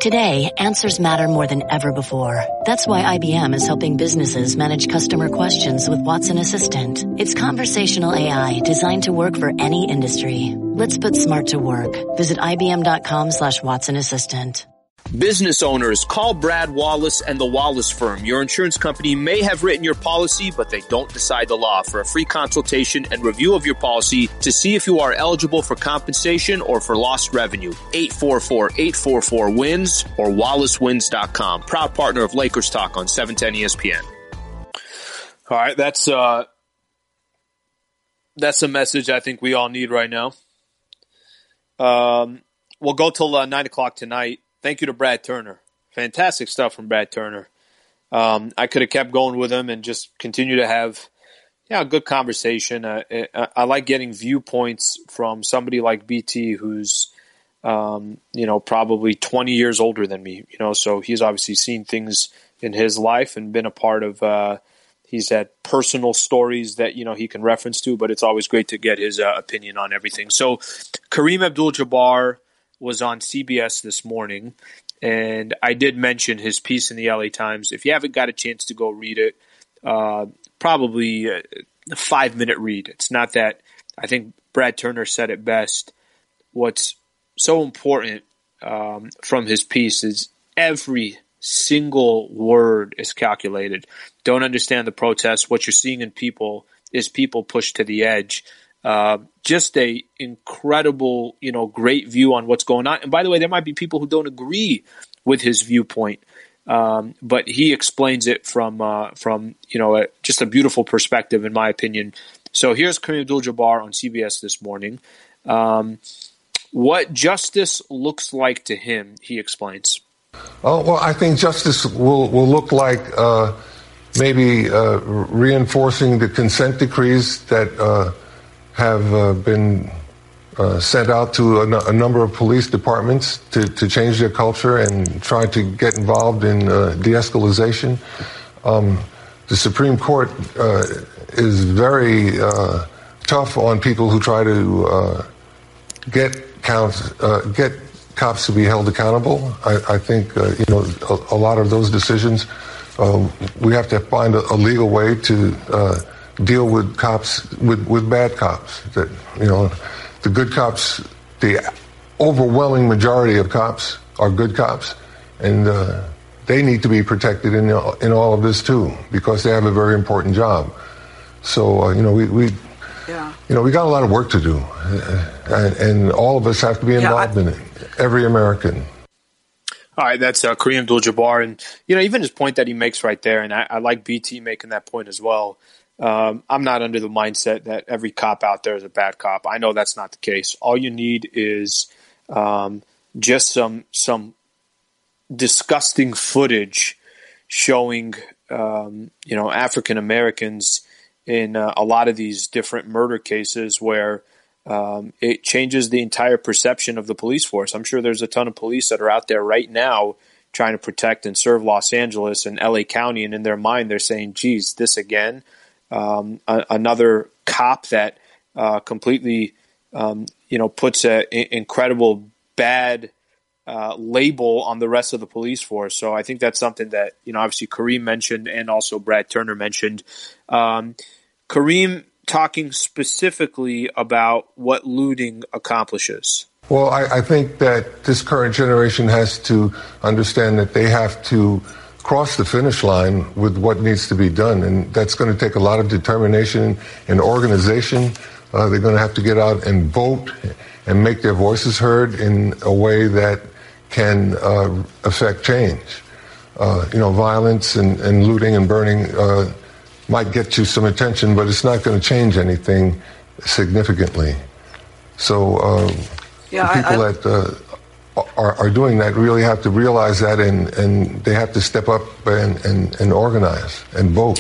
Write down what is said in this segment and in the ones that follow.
Today, answers matter more than ever before. That's why IBM is helping businesses manage customer questions with Watson Assistant. It's conversational AI designed to work for any industry. Let's put smart to work. Visit IBM.com/Watson Assistant. Business owners, call Brad Wallace and the Wallace Firm. Your insurance company may have written your policy, but they don't decide the law. For a free consultation and review of your policy to see if you are eligible for compensation or for lost revenue, 844-844-WINS or wallacewins.com. Proud partner of Lakers Talk on 710 ESPN. All right, that's a message I think we all need right now. We'll go till 9 o'clock tonight. Thank you to Brad Turner. Fantastic stuff from Brad Turner. I could have kept going with him and just continue to have a good conversation. I like getting viewpoints from somebody like BT who's probably 20 years older than me. So he's obviously seen things in his life and been a part of he's had personal stories that he can reference to, but it's always great to get his opinion on everything. So Kareem Abdul-Jabbar was on CBS this morning, and I did mention his piece in the LA Times. If you haven't got a chance to go read it, probably a 5-minute read. It's not that. I think Brad Turner said it best. What's so important from his piece is every single word is calculated. Don't understand the protests. What you're seeing in people is people pushed to the edge. Just a incredible, great view on what's going on. And by the way, there might be people who don't agree with his viewpoint, but he explains it from just a beautiful perspective, in my opinion. So here's Kareem Abdul-Jabbar on CBS this morning. What justice looks like to him, he explains. Well, I think justice will look like maybe reinforcing the consent decrees that have been sent out to a number of police departments to change their culture and try to get involved in de-escalation. The Supreme Court is very tough on people who try to get cops to be held accountable. I think a lot of those decisions we have to find a legal way to deal with cops, with bad cops. That the good cops, the overwhelming majority of cops are good cops, and they need to be protected in all of this too, because they have a very important job. So we got a lot of work to do, and all of us have to be involved in it. Every American. All right, that's Kareem Abdul-Jabbar, and even his point that he makes right there, and I like BT making that point as well. I'm not under the mindset that every cop out there is a bad cop. I know that's not the case. All you need is just some disgusting footage showing African Americans in a lot of these different murder cases where it changes the entire perception of the police force. I'm sure there's a ton of police that are out there right now trying to protect and serve Los Angeles and LA County, and in their mind they're saying, geez, this again? Another cop that completely puts an incredible bad label on the rest of the police force. So I think that's something that obviously Kareem mentioned and also Brad Turner mentioned. Kareem talking specifically about what looting accomplishes. Well, I think that this current generation has to understand that they have to cross the finish line with what needs to be done, and that's going to take a lot of determination and organization. They're going to have to get out and vote and make their voices heard in a way that can affect change. Violence and looting and burning might get you some attention, but it's not going to change anything significantly. So people that are doing that really have to realize that, and they have to step up and organize and vote.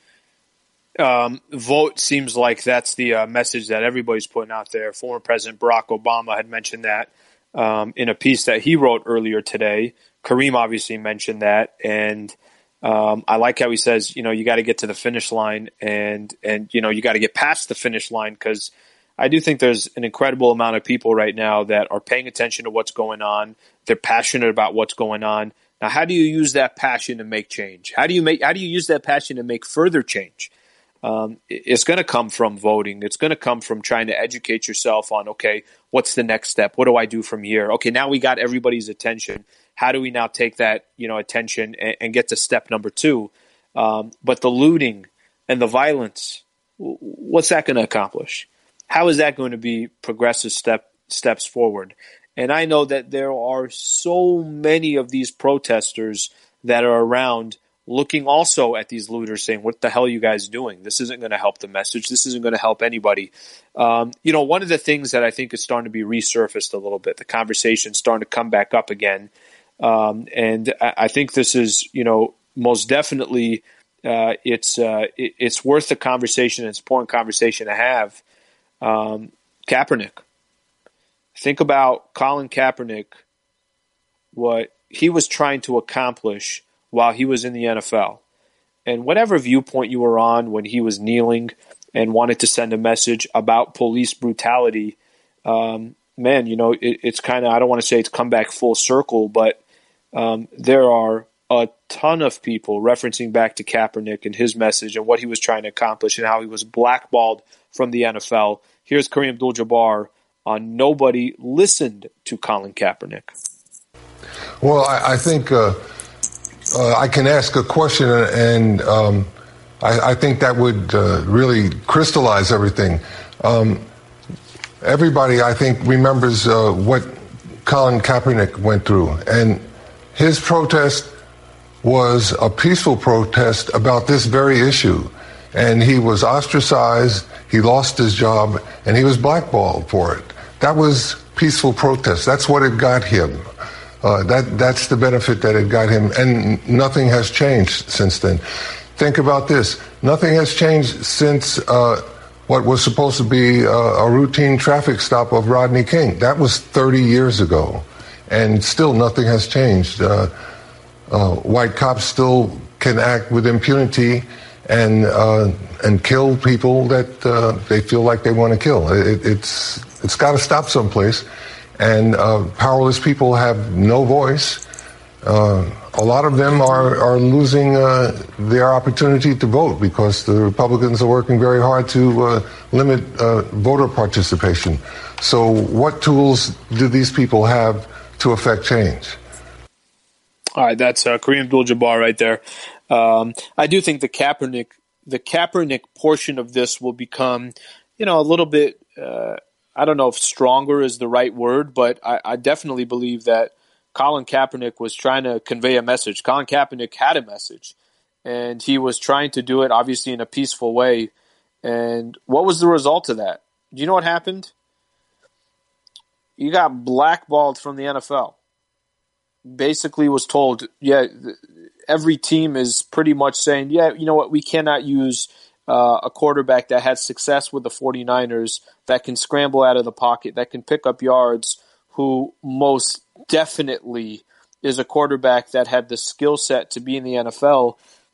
Vote seems like that's the message that everybody's putting out there. Former President Barack Obama had mentioned that in a piece that he wrote earlier today. Kareem obviously mentioned that, and I like how he says, you got to get to the finish line, and you got to get past the finish line, because I do think there's an incredible amount of people right now that are paying attention to what's going on. They're passionate about what's going on. Now, how do you use that passion to make change? How do you use that passion to make further change? It's going to come from voting. It's going to come from trying to educate yourself on, okay, what's the next step? What do I do from here? Okay, now we got everybody's attention. How do we now take that, attention and get to step number 2? But the looting and the violence, what's that going to accomplish? How is that going to be progressive steps forward? And I know that there are so many of these protesters that are around looking also at these looters saying, what the hell are you guys doing? This isn't going to help the message. This isn't going to help anybody. One of the things that I think is starting to be resurfaced a little bit, the conversation's starting to come back up again. And I think this is, most definitely it's worth the conversation. It's an important conversation to have. Kaepernick. Think about Colin Kaepernick, what he was trying to accomplish while he was in the NFL. And whatever viewpoint you were on when he was kneeling and wanted to send a message about police brutality, it's kind of, I don't want to say it's come back full circle, but there are a ton of people referencing back to Kaepernick and his message and what he was trying to accomplish and how he was blackballed from the NFL. Here's Kareem Abdul-Jabbar on nobody listened to Colin Kaepernick. Well, I think I can ask a question, and I think that would really crystallize everything. Everybody, I think, remembers what Colin Kaepernick went through, and his protest was a peaceful protest about this very issue. And he was ostracized, he lost his job, and he was blackballed for it. That was peaceful protest. That's what it got him. That's the benefit that it got him. And nothing has changed since then. Think about this. Nothing has changed since what was supposed to be a routine traffic stop of Rodney King. That was 30 years ago. And still nothing has changed. White cops still can act with impunity and kill people that they feel like they want to kill. It's got to stop someplace, and powerless people have no voice. A lot of them are losing their opportunity to vote because the Republicans are working very hard to limit voter participation. So what tools do these people have to affect change? All right, that's Kareem Abdul-Jabbar right there. I do think the Kaepernick portion of this will become, a little bit, I don't know if stronger is the right word, but I definitely believe that Colin Kaepernick was trying to convey a message. Colin Kaepernick had a message, and he was trying to do it, obviously, in a peaceful way. And what was the result of that? Do you know what happened? You got blackballed from the NFL. Basically was told, every team is pretty much saying, you know what, we cannot use a quarterback that had success with the 49ers, that can scramble out of the pocket, that can pick up yards, who most definitely is a quarterback that had the skill set to be in the NFL.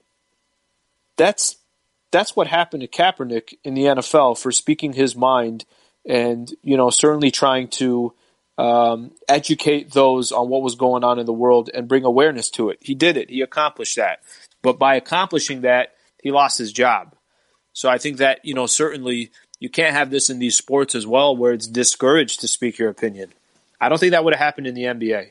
That's what happened to Kaepernick in the NFL for speaking his mind and, certainly trying to educate those on what was going on in the world and bring awareness to it. He did it. He accomplished that. But by accomplishing that, he lost his job. So I think that, certainly you can't have this in these sports as well where it's discouraged to speak your opinion. I don't think that would have happened in the NBA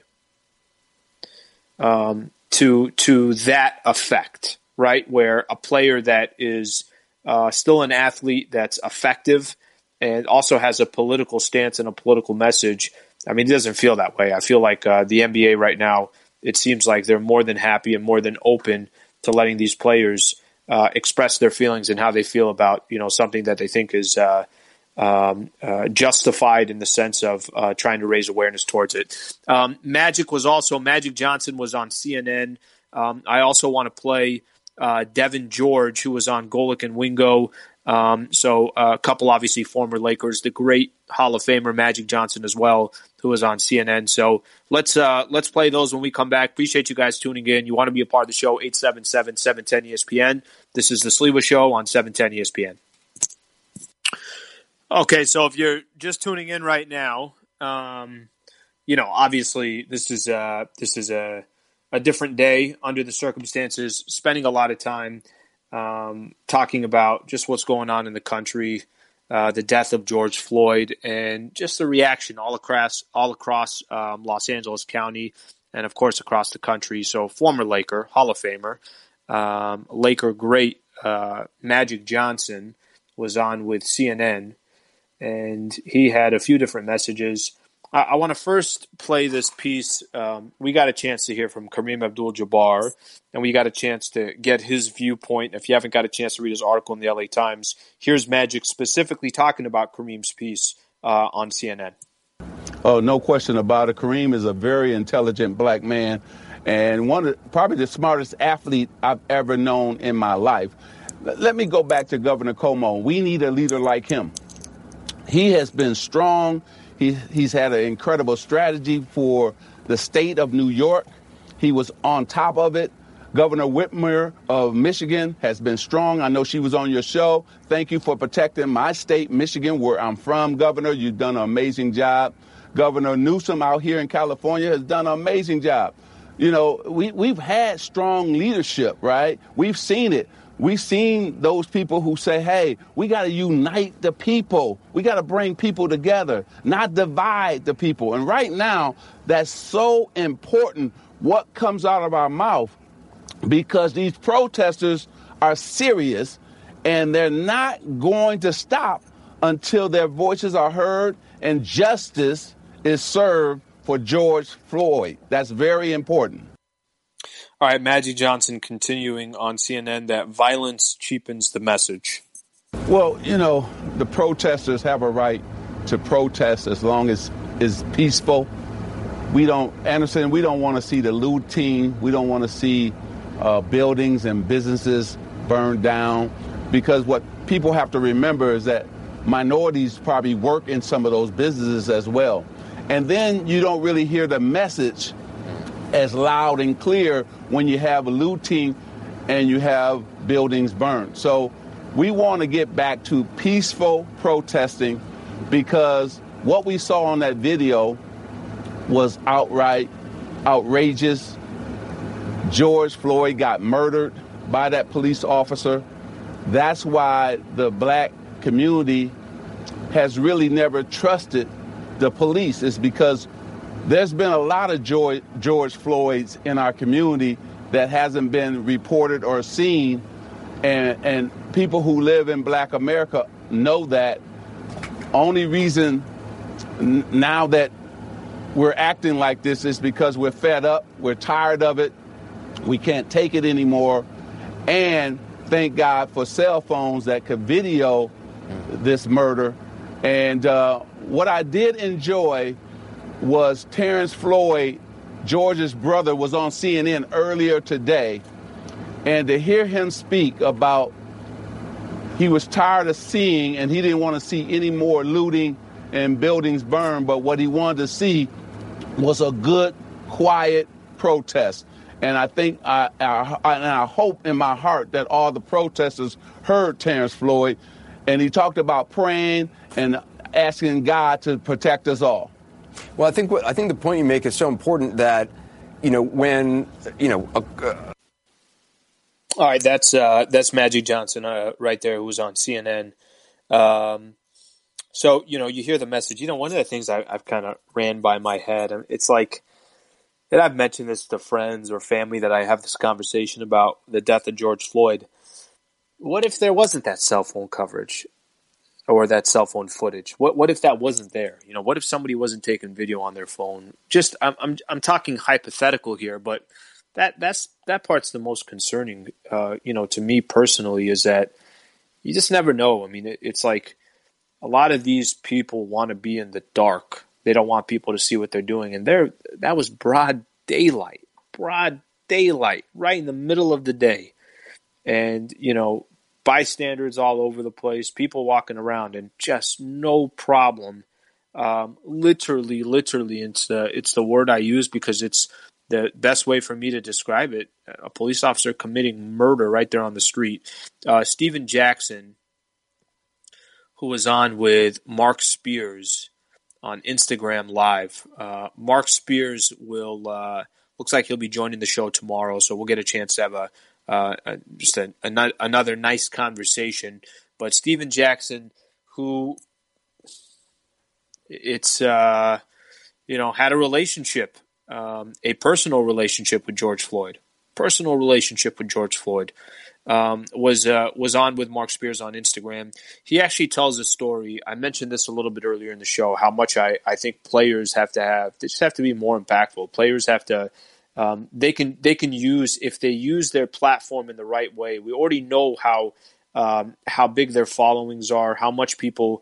to that effect, right? Where a player that is still an athlete that's effective and also has a political stance and a political message. I mean, it doesn't feel that way. I feel like the NBA right now, it seems like they're more than happy and more than open to letting these players express their feelings and how they feel about, something that they think is justified in the sense of trying to raise awareness towards it. Magic Johnson was on CNN. I also want to play Devin George, who was on Golic and Wingo. So a couple, obviously, former Lakers, the great Hall of Famer Magic Johnson as well, who was on CNN. So let's play those when we come back. Appreciate you guys tuning in. You want to be a part of the show, 877-710-ESPN. This is the Sliwa Show on 710 ESPN. Okay, so if you're just tuning in right now, Obviously this is a different day under the circumstances. Spending a lot of time talking about just what's going on in the country, the death of George Floyd, and just the reaction all across Los Angeles County, and of course across the country. So former Laker, Hall of Famer, Laker great Magic Johnson was on with CNN, and he had a few different messages. I want to first play this piece. We got a chance to hear from Kareem Abdul-Jabbar, and we got a chance to get his viewpoint. If you haven't got a chance to read his article in the LA Times, here's Magic specifically talking about Kareem's piece on CNN. Oh, no question about it. Kareem is a very intelligent black man and probably the smartest athlete I've ever known in my life. Let me go back to Governor Cuomo. We need a leader like him. He has been strong. He's had an incredible strategy for the state of New York. He was on top of it. Governor Whitmer of Michigan has been strong. I know she was on your show. Thank you for protecting my state, Michigan, where I'm from, Governor. You've done an amazing job. Governor Newsom out here in California has done an amazing job. We've had strong leadership, right? We've seen it. We've seen those people who say, hey, we got to unite the people. We got to bring people together, not divide the people. And right now, that's so important what comes out of our mouth, because these protesters are serious and they're not going to stop until their voices are heard and justice is served for George Floyd. That's very important. All right, Magic Johnson continuing on CNN that violence cheapens the message. Well, the protesters have a right to protest as long as it's peaceful. We don't want to see the looting. We don't want to see buildings and businesses burned down, because what people have to remember is that minorities probably work in some of those businesses as well. And then you don't really hear the message as loud and clear when you have looting and you have buildings burned. So we want to get back to peaceful protesting, because what we saw on that video was outright outrageous. George Floyd got murdered by that police officer. That's why the black community has really never trusted the police. It's because there's been a lot of George Floyds in our community that hasn't been reported or seen, and people who live in Black America know that. Only reason now that we're acting like this is because we're fed up, we're tired of it, we can't take it anymore, and thank God for cell phones that could video this murder. And what I did enjoy was Terrence Floyd, George's brother, was on CNN earlier today, and to hear him speak about he was tired of seeing, and he didn't want to see any more looting and buildings burned, but what he wanted to see was a good, quiet protest. And I think, I hope in my heart that all the protesters heard Terrence Floyd, and he talked about praying and asking God to protect us all. Well, I think the point you make is so important that, when, All right, that's Magic Johnson right there, who was on CNN. So, you hear the message. One of the things I've kind of ran by my head, it's like, and I've mentioned this to friends or family that I have this conversation about the death of George Floyd. What if there wasn't that cell phone coverage or that cell phone footage? What if that wasn't there? What if somebody wasn't taking video on their phone? Just I'm talking hypothetical here, but that part's the most concerning. To me personally, is that you just never know. I mean, it's like a lot of these people want to be in the dark. They don't want people to see what they're doing, and that was broad daylight, right in the middle of the day, and bystanders all over the place, people walking around, and just no problem. Literally, it's the word I use because it's the best way for me to describe it. A police officer committing murder right there on the street. Stephen Jackson, who was on with Mark Spears on Instagram Live. Mark Spears will looks like he'll be joining the show tomorrow, so we'll get a chance to have another nice conversation. But Steven Jackson, who had a relationship, a personal relationship with George Floyd. Was on with Mark Spears on Instagram. He actually tells a story. I mentioned this a little bit earlier in the show, how much I think players have to be more impactful. Players have to, they can use, if they use their platform in the right way. We already know how big their followings are, how much people,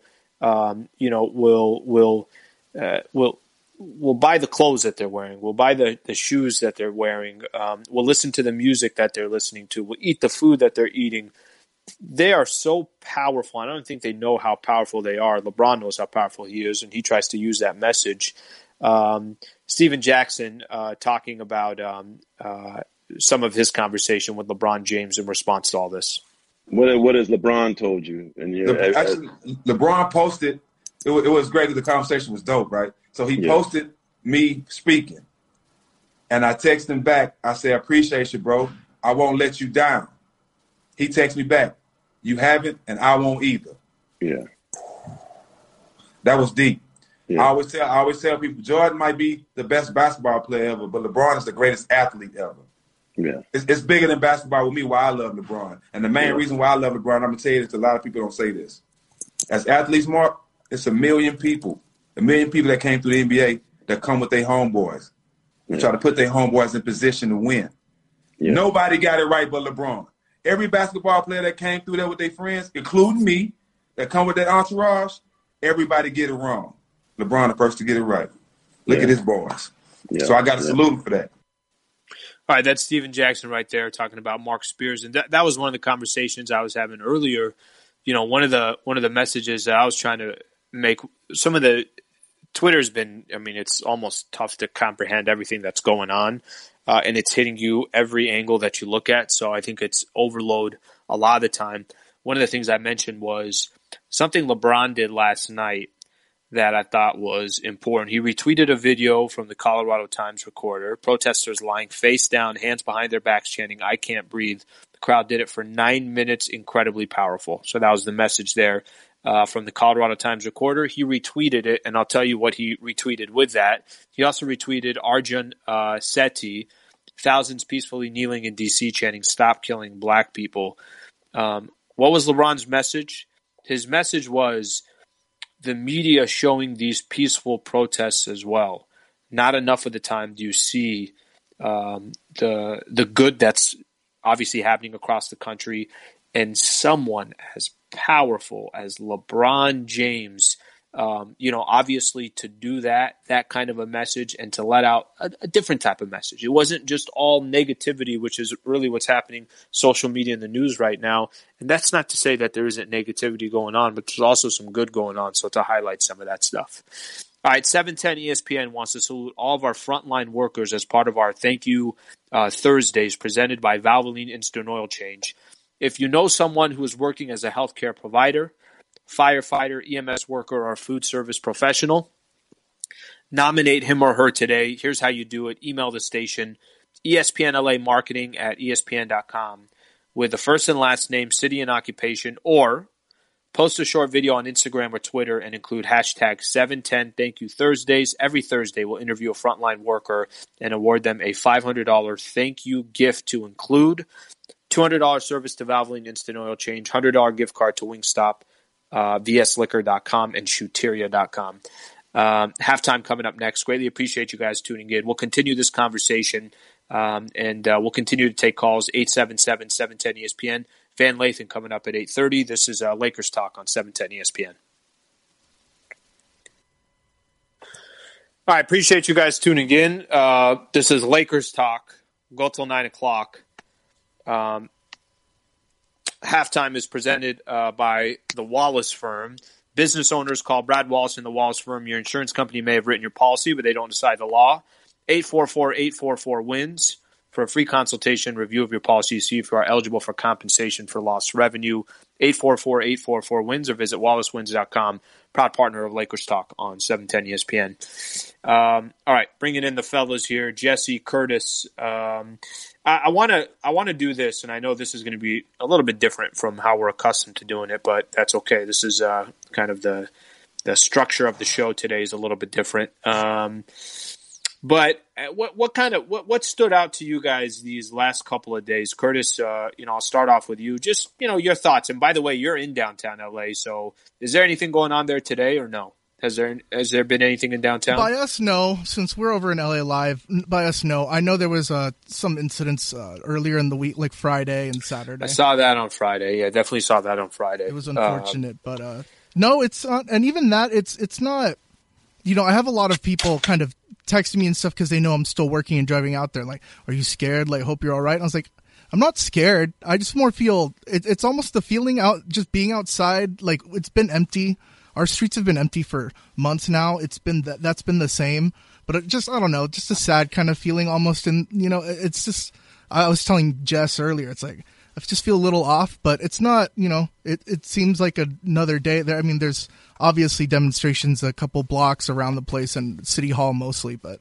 will buy the clothes that they're wearing, will buy the shoes that they're wearing, will listen to the music that they're listening to, will eat the food that they're eating. They are so powerful. I don't think they know how powerful they are. LeBron knows how powerful he is, and he tries to use that message. Steven Jackson talking about some of his conversation with LeBron James in response to all this. What has LeBron told you? Actually, LeBron posted. It was great. The conversation was dope, right? So he posted me speaking, and I texted him back. I said, "I appreciate you, bro. I won't let you down." He texted me back, "You haven't, and I won't either." Yeah, that was deep. Yeah. I always tell people, Jordan might be the best basketball player ever, but LeBron is the greatest athlete ever. Yeah, it's bigger than basketball with me. Why I love LeBron, and the main reason why I love LeBron, I'm gonna tell you this. A lot of people don't say this. As athletes, Mark, it's a million people that came through the NBA that come with their homeboys. They try to put their homeboys in position to win. Yeah. Nobody got it right but LeBron. Every basketball player that came through there with their friends, including me, that come with that entourage, everybody get it wrong. LeBron the first to get it right. Look at his boys. Yeah. So I got to salute him for that. All right, that's Steven Jackson right there talking about Mark Spears. And that was one of the conversations I was having earlier. One of the messages that I was trying to make, some of the Twitter's been, it's almost tough to comprehend everything that's going on, and it's hitting you every angle that you look at. So I think it's overload a lot of the time. One of the things I mentioned was something LeBron did last night that I thought was important. He retweeted a video from the Colorado Times Recorder, protesters lying face down, hands behind their backs, chanting, "I can't breathe." The crowd did it for 9 minutes, incredibly powerful. So that was the message there. From the Colorado Times Recorder. He retweeted it, and I'll tell you what he retweeted with that. He also retweeted Arjun Sethi, thousands peacefully kneeling in D.C. chanting, "Stop killing black people." What was LeBron's message? His message was the media showing these peaceful protests as well. Not enough of the time do you see the good that's obviously happening across the country, and someone as powerful as LeBron James, obviously to do that kind of a message and to let out a different type of message. It wasn't just all negativity, which is really what's happening social media and the news right now. And that's not to say that there isn't negativity going on, but there's also some good going on. So to highlight some of that stuff. All right, 710 ESPN wants to salute all of our frontline workers as part of our Thank You Thursdays presented by Valvoline Instant Oil Change. If you know someone who is working as a healthcare provider, firefighter, EMS worker, or food service professional, nominate him or her today. Here's how you do it. Email the station, ESPNLAmarketing@ESPN.com with the first and last name, city, and occupation, or post a short video on Instagram or Twitter and include hashtag 710 Thank You Thursdays. Every Thursday, we'll interview a frontline worker and award them a $500 thank you gift to include $200 service to Valvoline Instant Oil Change, $100 gift card to Wingstop, vsliquor.com, and Shooteria.com. Halftime coming up next. Greatly appreciate you guys tuning in. We'll continue this conversation, and we'll continue to take calls, 877-710-ESPN. Van Lathan coming up at 8:30. This is Lakers Talk on 710 ESPN. All right, appreciate you guys tuning in. This is Lakers Talk. We'll go till 9 o'clock. Halftime is presented by the Wallace Firm. Business owners call Brad Wallace and the Wallace Firm. Your insurance company may have written your policy, but they don't decide the law. 844-844-WINS. for a free consultation, review of your policy, see if you are eligible for compensation for lost revenue. 844-844-WINS or visit wallacewins.com. Proud partner of Lakers Talk on 710 ESPN. All right, bringing in the fellas here. Jesse, Curtis. I want to do this, and I know this is going to be a little bit different from how we're accustomed to doing it, but that's okay. This is kind of the structure of the show today is a little bit different. But what stood out to you guys these last couple of days? Curtis, I'll start off with you. Just, your thoughts. And by the way, you're in downtown LA. So is there anything going on there today or no? Has there been anything in downtown? By us, no. Since we're over in LA Live, by us, no. I know there was some incidents earlier in the week, like Friday and Saturday. I saw that on Friday. Yeah, definitely saw that on Friday. It was unfortunate, but no, it's not. And even that, it's not. I have a lot of people kind of texting me and stuff because they know I'm still working and driving out there. Like, are you scared? Like, hope you're all right. And I was like, I'm not scared. I just more feel it's almost the feeling out, just being outside. Like, it's been empty. Our streets have been empty for months now. It's been that's been the same, but it just, I don't know, just a sad kind of feeling almost. And it's just, I was telling Jess earlier, it's like I just feel a little off, but it's not. It seems like another day. There, I mean, there's obviously demonstrations a couple blocks around the place and City Hall mostly, but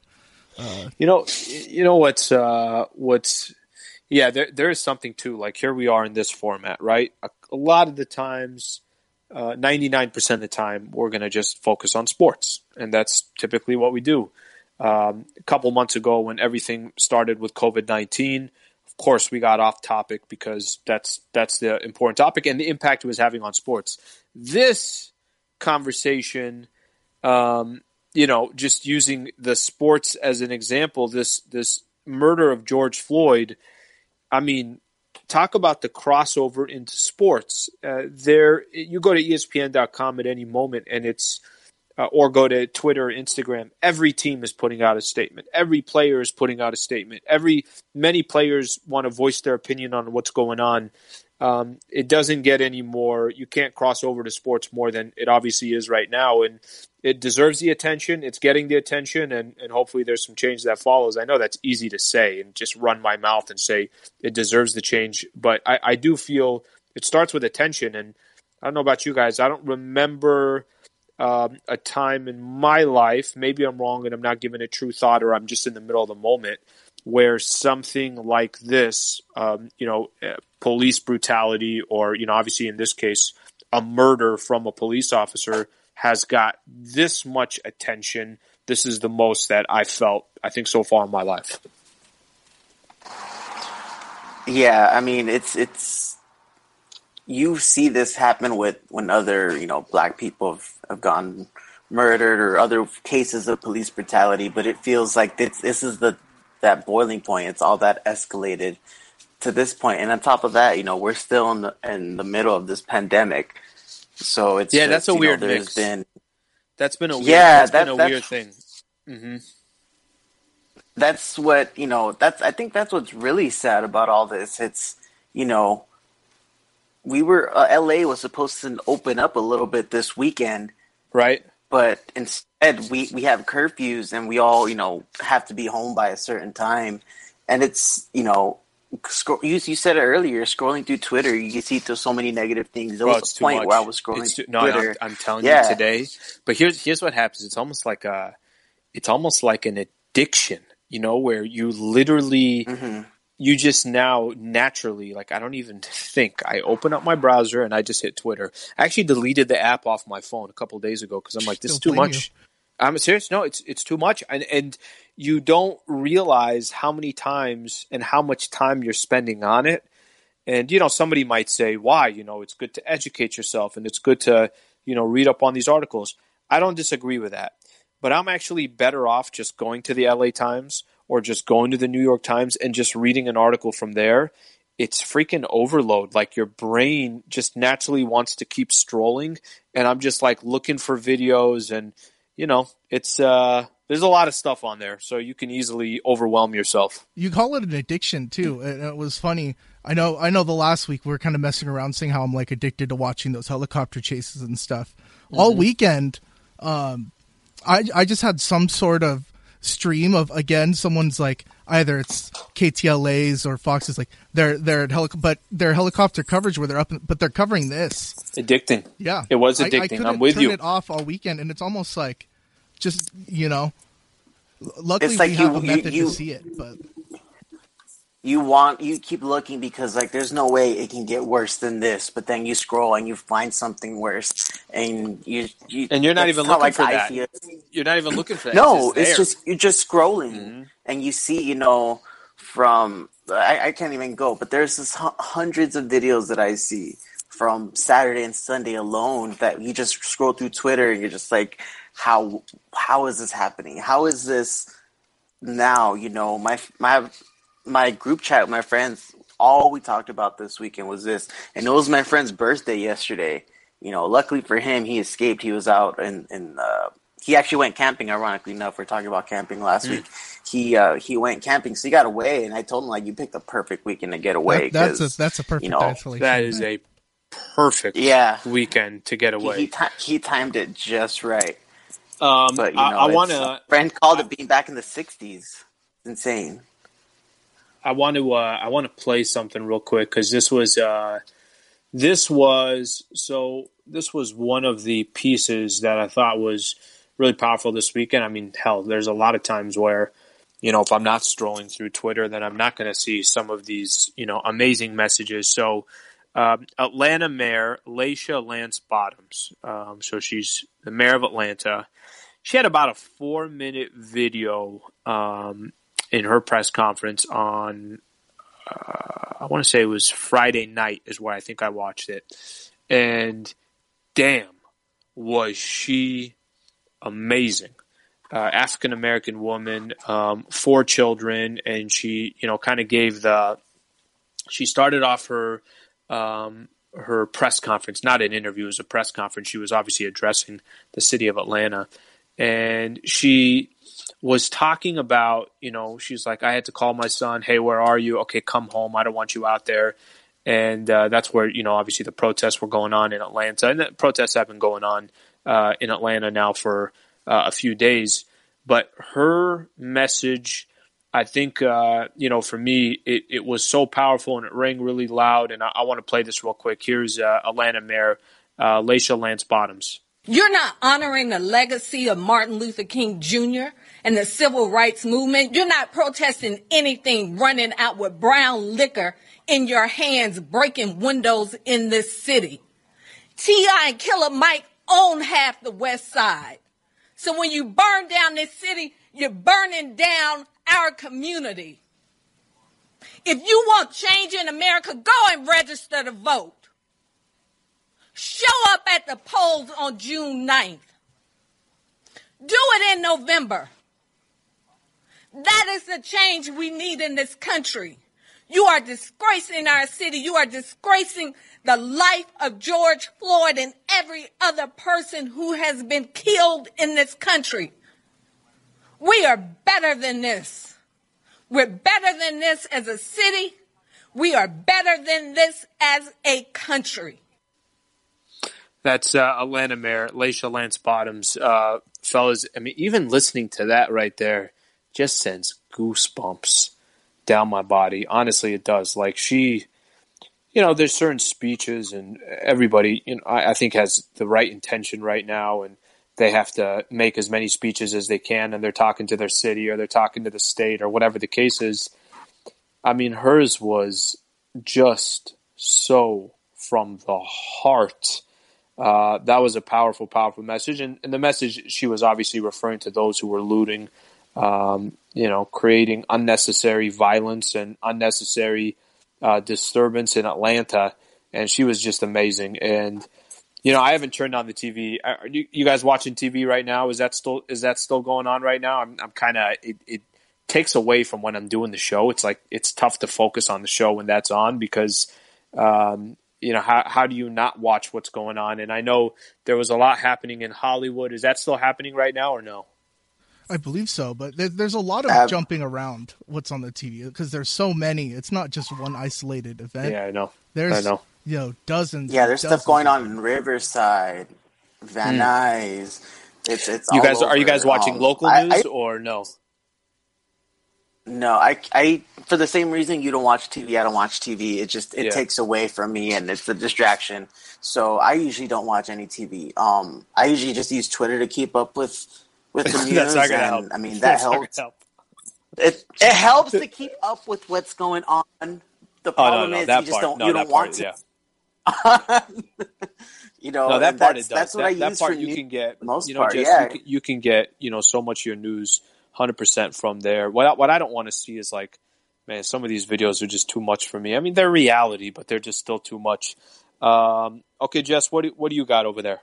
there is something too. Like, here we are in this format, right? A lot of the times, 99% of the time, we're going to just focus on sports, and that's typically what we do. A couple months ago, when everything started with COVID-19, of course, we got off topic because that's the important topic and the impact it was having on sports. This conversation, just using the sports as an example, this murder of George Floyd, I mean, talk about the crossover into sports. You go to ESPN.com at any moment, and it's or go to Twitter or Instagram. Every team is putting out a statement. Every player is putting out a statement. Many players want to voice their opinion on what's going on. It doesn't get any more. You can't cross over to sports more than it obviously is right now, and it deserves the attention. It's getting the attention, and hopefully there's some change that follows. I know that's easy to say and just run my mouth and say it deserves the change, but I do feel it starts with attention. And I don't know about you guys. I don't remember a time in my life, maybe I'm wrong and I'm not giving it true thought, or I'm just in the middle of the moment, where something like this, police brutality, or, obviously in this case, a murder from a police officer has got this much attention. This is the most that I felt, I think, so far in my life. Yeah, I mean, it's you see this happen when other, black people have gone murdered or other cases of police brutality, but it feels like this is that boiling point. It's all that escalated to this point. And on top of that, we're still in the middle of this pandemic. So it's that's a weird mix. That's been a weird thing. Mm-hmm. That's what, I think that's what's really sad about all this. It's, we were, LA was supposed to open up a little bit this weekend. Right. But instead we have curfews and we all, have to be home by a certain time. And it's, you said it earlier, scrolling through Twitter, you see so many negative things. There was a point where I was scrolling through Twitter. I'm telling you today. But here's what happens. It's almost like an addiction, where you literally, you just now naturally, like, I don't even think. I open up my browser and I just hit Twitter. I actually deleted the app off my phone a couple of days ago because I'm like, this is too much. I'm serious. No, it's too much. And you don't realize how many times and how much time you're spending on it. And, somebody might say, why? It's good to educate yourself and it's good to, read up on these articles. I don't disagree with that. But I'm actually better off just going to the LA Times or just going to the New York Times and just reading an article from there. It's freaking overload. Like, your brain just naturally wants to keep strolling. And I'm just like looking for videos and, it's there's a lot of stuff on there, so you can easily overwhelm yourself. You call it an addiction too, and it was funny. I know. The last week we were kind of messing around, saying how I'm like addicted to watching those helicopter chases and stuff. Mm-hmm. All weekend, I just had some sort of stream of, again, someone's like, either it's KTLA's or Fox's, like their helicopter coverage where they're up, but they're covering this. Addicting. Yeah, it was addicting. I'm with you. I couldn't turn it off all weekend, and it's almost like, just, luckily It's like we have a method to see it, but. You keep looking because like there's no way it can get worse than this, but then you scroll and you find something worse, and you're not even looking for that. You're not even looking for that. No, you're just scrolling, and you see, from I can't even go, but there's this hundreds of videos that I see from Saturday and Sunday alone that you just scroll through Twitter and you're just like, how is this happening? How is this now? My group chat with my friends, all we talked about this weekend was this. And it was my friend's birthday yesterday. Luckily for him, he escaped. He was out and he actually went camping, ironically enough. We're talking about camping last week. He went camping, so he got away. And I told him, like, you picked a perfect weekend to get away. That's a perfect isolation. That is a perfect weekend to get away. He timed it just right. But, I want to... friend called it being back in the 60s. It's insane. I want to play something real quick because this was one of the pieces that I thought was really powerful this weekend. I mean, hell, there's a lot of times where, if I'm not scrolling through Twitter, then I'm not going to see some of these, amazing messages. So, Atlanta Mayor Laisha Lance Bottoms. So she's the mayor of Atlanta. She had about a 4-minute video, in her press conference on, I want to say it was Friday night is where I think I watched it. And damn, was she amazing. African-American woman, 4 children, and she, kind of gave she started off her press conference, not an interview, it was a press conference. She was obviously addressing the city of Atlanta. And she was talking about, she's like, I had to call my son. Hey, where are you? Okay, come home. I don't want you out there. And that's where, obviously the protests were going on in Atlanta. And the protests have been going on in Atlanta now for a few days. But her message, I think, for me, it was so powerful and it rang really loud. And I want to play this real quick. Here's Atlanta Mayor Laisha Lance Bottoms. You're not honoring the legacy of Martin Luther King Jr. and the civil rights movement. You're not protesting anything running out with brown liquor in your hands, breaking windows in this city. T.I. and Killer Mike own half the West Side. So when you burn down this city, you're burning down our community. If you want change in America, go and register to vote. Show up at the polls on June 9th. Do it in November. That is the change we need in this country. You are disgracing our city. You are disgracing the life of George Floyd and every other person who has been killed in this country. We are better than this. We're better than this as a city. We are better than this as a country. That's Atlanta Mayor Laisha Lance Bottoms. Fellas, I mean, even listening to that right there just sends goosebumps down my body. Honestly, it does. Like she, there's certain speeches and everybody, I think has the right intention right now and they have to make as many speeches as they can and they're talking to their city or they're talking to the state or whatever the case is. I mean, hers was just so from the heart. That was a powerful, powerful message. And the message, she was obviously referring to those who were looting, creating unnecessary violence and unnecessary disturbance in Atlanta. And she was just amazing. And, I haven't turned on the TV. Are you guys watching TV right now? Is that still going on right now? I'm kind of, it takes away from when I'm doing the show. It's like, it's tough to focus on the show when that's on because, how do you not watch what's going on? And I know there was a lot happening in Hollywood. Is that still happening right now or no? I believe so, but there's a lot of jumping around what's on the TV because there's so many. It's not just one isolated event. Yeah, I know. There's, dozens. Yeah, there's stuff going on in Riverside, Van Nuys. It's you all guys over. Are you guys watching local news or no? No, I for the same reason you don't watch TV, I don't watch TV. It takes away from me and it's a distraction. So I usually don't watch any TV. I usually just use Twitter to keep up with the news. That's not gonna help. I mean, that helps. It helps to keep up with what's going on. The problem is you just don't want to. Yeah. No, that part it does. That's what I use that part for you can get. Most part, you can get so much of your news 100% from there. What I don't want to see is like, man, some of these videos are just too much for me. I mean, they're reality, but they're just still too much. Okay, Jess, what do you got over there?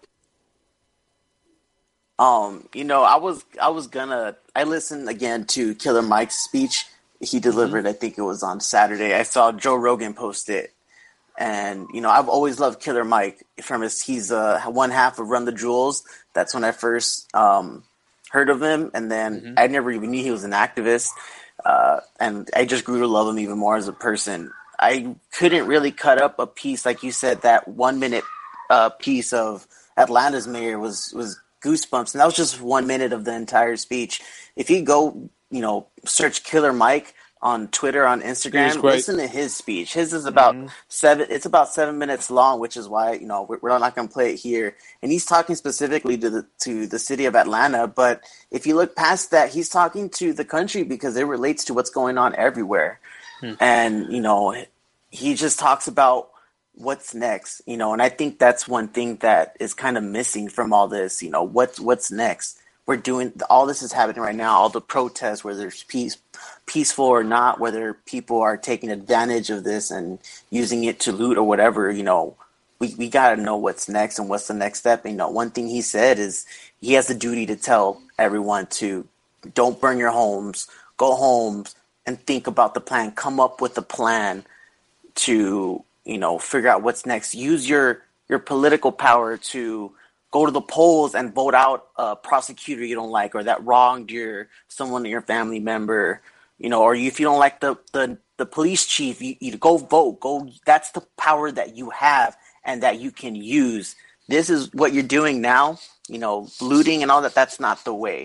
I listened again to Killer Mike's speech he delivered. I think it was on Saturday. I saw Joe Rogan post it. And, I've always loved Killer Mike he's one half of Run the Jewels. That's when I first heard of him. And then I never even knew he was an activist. And I just grew to love him even more as a person. I couldn't really cut up a piece, like you said, that 1 minute piece of Atlanta's mayor was goosebumps. And that was just 1 minute of the entire speech. If you go, search Killer Mike on Twitter, on Instagram, listen to his speech. His is about 7 minutes long, which is why, we're not going to play it here. And he's talking specifically to the city of Atlanta. But if you look past that, he's talking to the country because it relates to what's going on everywhere. And, he just talks about what's next, and I think that's one thing that is kind of missing from all this, what's next. We're doing all this is happening right now, all the protests, whether it's peaceful or not, whether people are taking advantage of this and using it to loot or whatever, we got to know what's next and what's the next step. And, one thing he said is he has the duty to tell everyone to don't burn your homes, go home and think about the plan, come up with a plan to, figure out what's next. Use your political power to go to the polls and vote out a prosecutor you don't like or that wronged someone in your family member, or if you don't like the police chief, you go vote. That's the power that you have and that you can use. This is what you're doing now, looting and all that. That's not the way,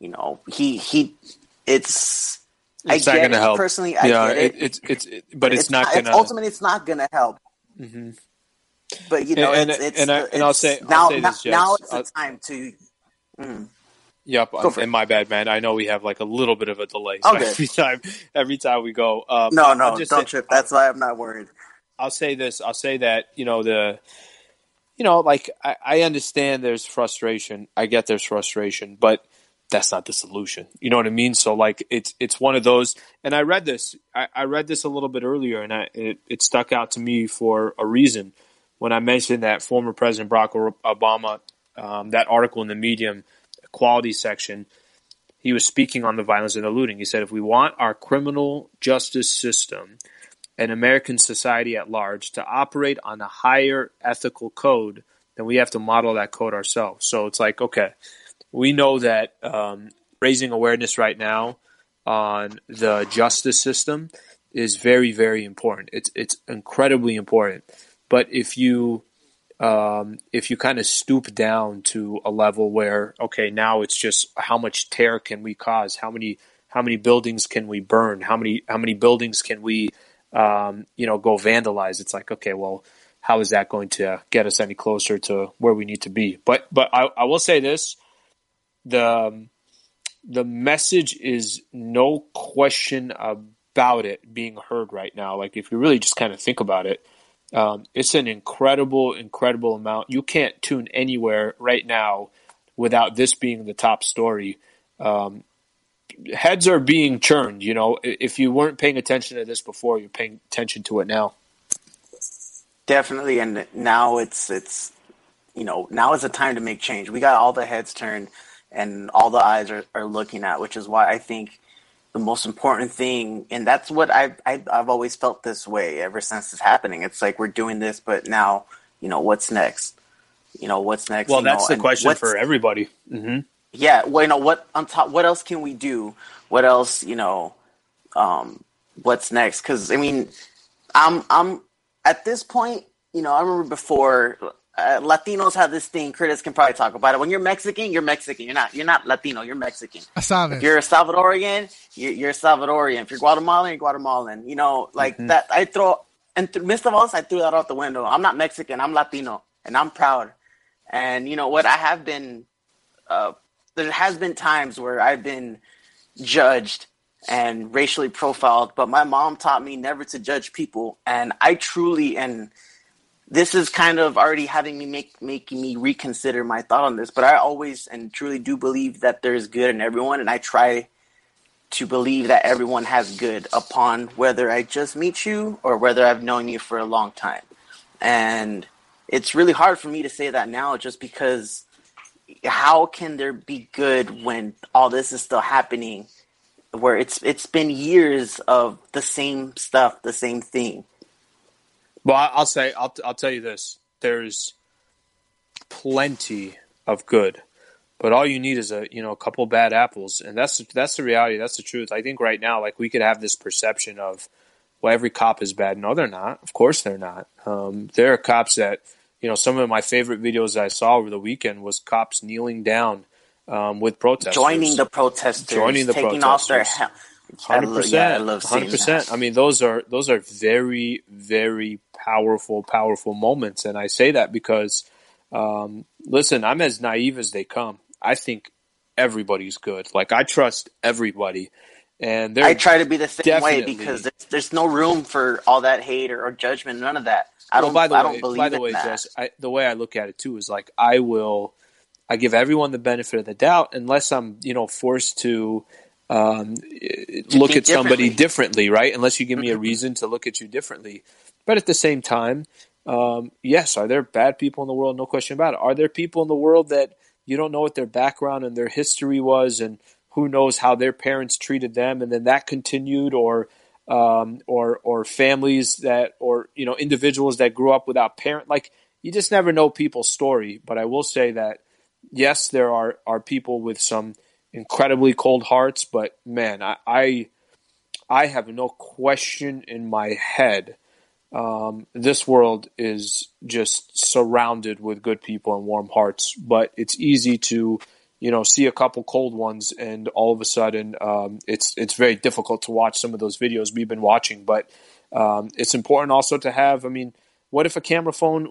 I get it help. Personally. I get it. But it's not going to. Ultimately, it's not going to help. Mm-hmm. But I'll say now this, Jess. Now it's the time to. Yep, and my bad, man. I know we have like a little bit of a delay. So every time we go, don't trip. That's why I'm not worried. I'll say this. I'll say that I understand there's frustration. I get there's frustration, but that's not the solution. You know what I mean? So like it's one of those. And I read this. I read this a little bit earlier, and it stuck out to me for a reason. When I mentioned that former President Barack Obama, that article in the Medium Equality section, he was speaking on the violence and the looting. He said, if we want our criminal justice system and American society at large to operate on a higher ethical code, then we have to model that code ourselves. So it's like, okay, we know that raising awareness right now on the justice system is very, very important. It's incredibly important. But if you kind of stoop down to a level where, okay, now it's just how much terror can we cause? How many buildings can we burn? How many buildings can we go vandalize? It's like, okay, well, how is that going to get us any closer to where we need to be? But I will say this: the message is no question about it being heard right now. Like if you really just kind of think about it. It's an incredible amount. You can't tune anywhere right now without this being the top story. Heads are being churned. If you weren't paying attention to this before, you're paying attention to it now. Definitely, and now it's now is the time to make change. We got all the heads turned, and all the eyes are looking at, which is why I think the most important thing, and that's what I've always felt this way ever since it's happening. It's like we're doing this, but now, what's next? What's next? Well, that's the question for everybody. Mm-hmm. Yeah. Well, what on top? What else can we do? What else? What's next? Because I mean, I'm at this point. I remember before Latinos have this thing. Curtis can probably talk about it. When you're Mexican, you're Mexican. You're not Latino. You're Mexican. Sabes. If you're a Salvadorian, you're Salvadorian. If you're Guatemalan, you're Guatemalan. You know, like that. I throw, and midst of all this, I threw that out the window. I'm not Mexican. I'm Latino, and I'm proud. And you know what? I have been. There has been times where I've been judged and racially profiled, but my mom taught me never to judge people, and I truly and. This is kind of already having me making me reconsider my thought on this, but I always and truly do believe that there's good in everyone, and I try to believe that everyone has good upon whether I just meet you or whether I've known you for a long time. And it's really hard for me to say that now just because how can there be good when all this is still happening where it's been years of the same stuff, the same thing. Well, I'll tell you this. There's plenty of good, but all you need is a couple bad apples, and that's the reality. That's the truth. I think right now, like, we could have this perception of, well, every cop is bad. No, they're not. Of course, they're not. There are cops that, some of my favorite videos I saw over the weekend was cops kneeling down with protesters, joining the protesters, taking off their helmet. 100%. 100%. I mean, those are very, very powerful moments. And I say that because, listen, I'm as naive as they come. I think everybody's good. Like, I trust everybody. And I try to be the same way because there's no room for all that hate or judgment, none of that. I don't believe in that. Jess, the way I look at it too is like, I give everyone the benefit of the doubt unless I'm, forced to look at somebody differently, right? Unless you give me a reason to look at you differently. But at the same time, yes, are there bad people in the world? No question about it. Are there people in the world that you don't know what their background and their history was, and who knows how their parents treated them, and then that continued, or families that, or individuals that grew up without parent? Like, you just never know people's story. But I will say that yes, there are people with some incredibly cold hearts, but man, I have no question in my head. This world is just surrounded with good people and warm hearts, but it's easy to, see a couple cold ones, and all of a sudden, it's very difficult to watch some of those videos we've been watching. But it's important also to have. I mean, what if a camera phone?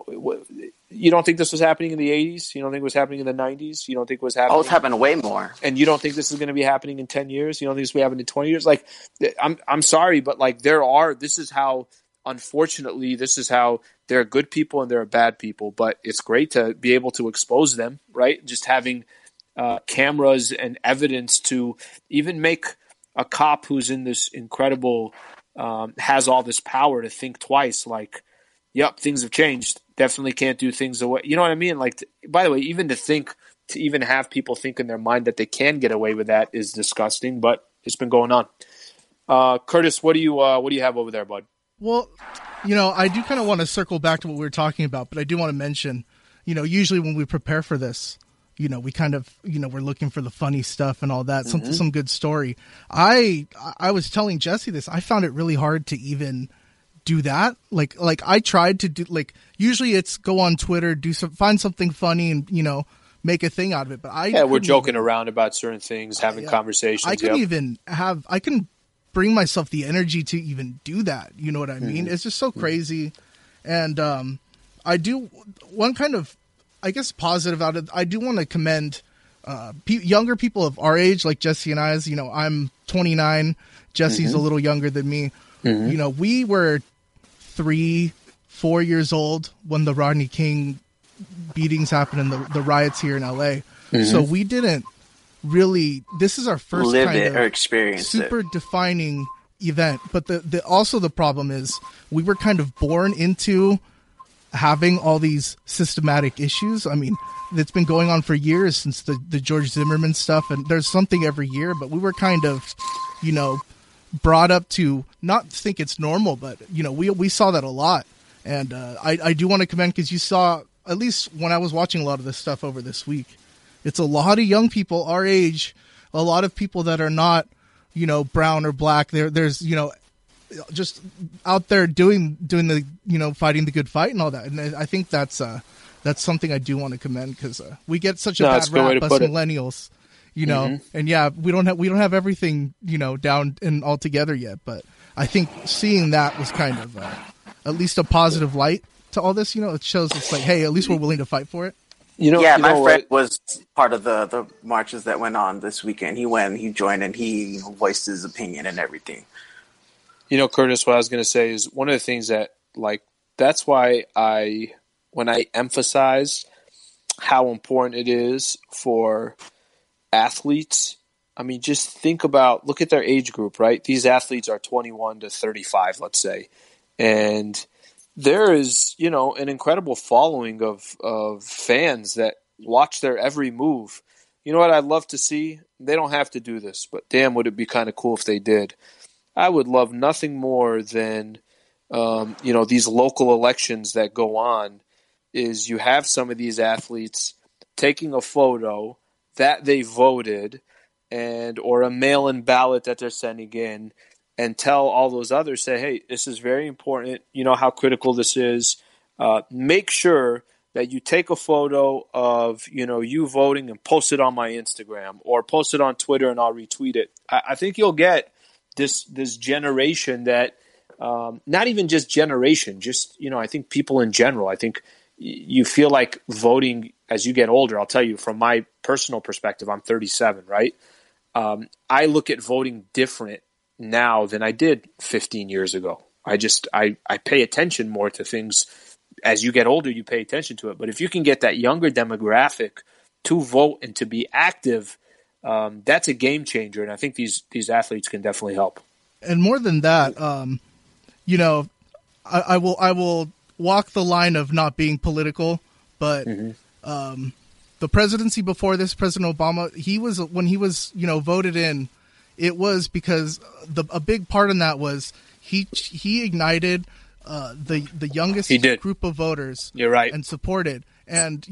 You don't think this was happening in the 80s? You don't think it was happening in the 90s? You don't think it was happening? Oh, it's happening way more. And you don't think this is going to be happening in 10 years? You don't think this will be happening in 20 years? Like, I'm sorry, but like, this is how, unfortunately, this is how there are good people and there are bad people. But it's great to be able to expose them, right? Just having cameras and evidence to even make a cop who's in this incredible, has all this power to think twice, like, yep, things have changed. Definitely can't do things the way, you know what I mean? Like, by the way, even to even have people think in their mind that they can get away with that is disgusting, but it's been going on. Curtis, what do you have over there, bud? Well, I do kind of want to circle back to what we were talking about, but I do want to mention, usually when we prepare for this, we kind of, we're looking for the funny stuff and all that, some good story. I was telling Jesse this. I found it really hard to even do that. Like I tried to do, like, usually it's go on Twitter, find something funny and, make a thing out of it. But we're joking around about certain things, having conversations. I couldn't I couldn't bring myself the energy to even do that. You know what I mean? It's just so crazy. And, I do one kind of, I guess, positive out of, I do want to commend, younger people of our age, like Jesse and I, I'm 29, Jesse's a little younger than me. We were 3-4 years old when the Rodney King beatings happened and the riots here in LA. So we didn't really, this is our first live kind it of or experience super defining event. But also the problem is we were kind of born into having all these systematic issues. I mean, it's been going on for years since the George Zimmerman stuff, and there's something every year, but we were kind of, brought up to not think it's normal, but we saw that a lot. And I do want to commend, because you saw, at least when I was watching a lot of this stuff over this week, it's a lot of young people our age, a lot of people that are not brown or black. There's just out there doing the, fighting the good fight and all that. And I think that's something I do want to commend, because we get such a bad rap us millennials, and yeah, we don't have everything, down and all together yet. But I think seeing that was kind of at least a positive light to all this. It shows it's like, hey, at least we're willing to fight for it. My friend was part of the marches that went on this weekend. He joined, and he voiced his opinion and everything. Curtis, what I was going to say is one of the things that, that's why when I emphasize how important it is for athletes, just look at their age group, right? These athletes are 21 to 35, let's say. And there is, an incredible following of fans that watch their every move. You know what I'd love to see? They don't have to do this, but damn, would it be kind of cool if they did. I would love nothing more than, these local elections that go on, is you have some of these athletes taking a photo that they voted or a mail-in ballot that they're sending in, and tell all those others, say, hey, this is very important. You know how critical this is. Make sure that you take a photo of, you voting and post it on my Instagram or post it on Twitter and I'll retweet it. I think you'll get this generation that, not even just generation, just, I think people in general, I think you feel like voting as you get older. I'll tell you from my personal perspective, I'm 37, right? I look at voting different now than I did 15 years ago. I pay attention more to things. As you get older, you pay attention to it. But if you can get that younger demographic to vote and to be active, that's a game changer. And I think these athletes can definitely help. And more than that, I will walk the line of not being political, but the presidency before this, President Obama, when he was voted in, it was because a big part in that was he ignited the youngest group of voters. You're right. And supported. And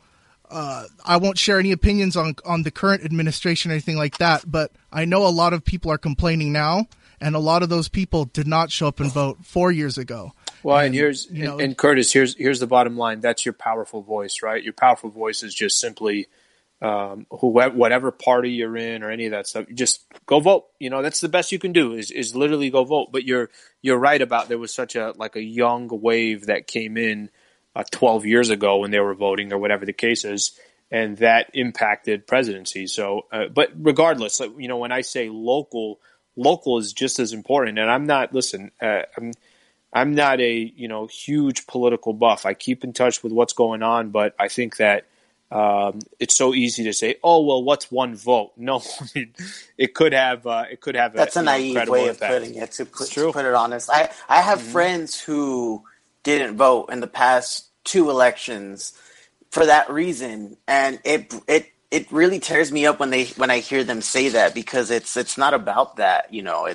I won't share any opinions on the current administration or anything like that, but I know a lot of people are complaining now, and a lot of those people did not show up and vote 4 years ago. Well, and Curtis, here's the bottom line. That's your powerful voice, right? Your powerful voice is just simply whatever party you're in or any of that stuff. Just go vote. That's the best you can do is literally go vote. But you're right about there was such a young wave that came in 12 years ago when they were voting or whatever the case is, and that impacted presidency. So, but regardless, when I say local is just as important. And I'm not. Listen, I'm not a huge political buff. I keep in touch with what's going on, but I think that it's so easy to say, "Oh, well, what's one vote?" No, it could have. That's a naive way of putting it. To put it honest, I have friends who didn't vote in the past 2 elections for that reason, and it really tears me up when I hear them say that, because it's not about that.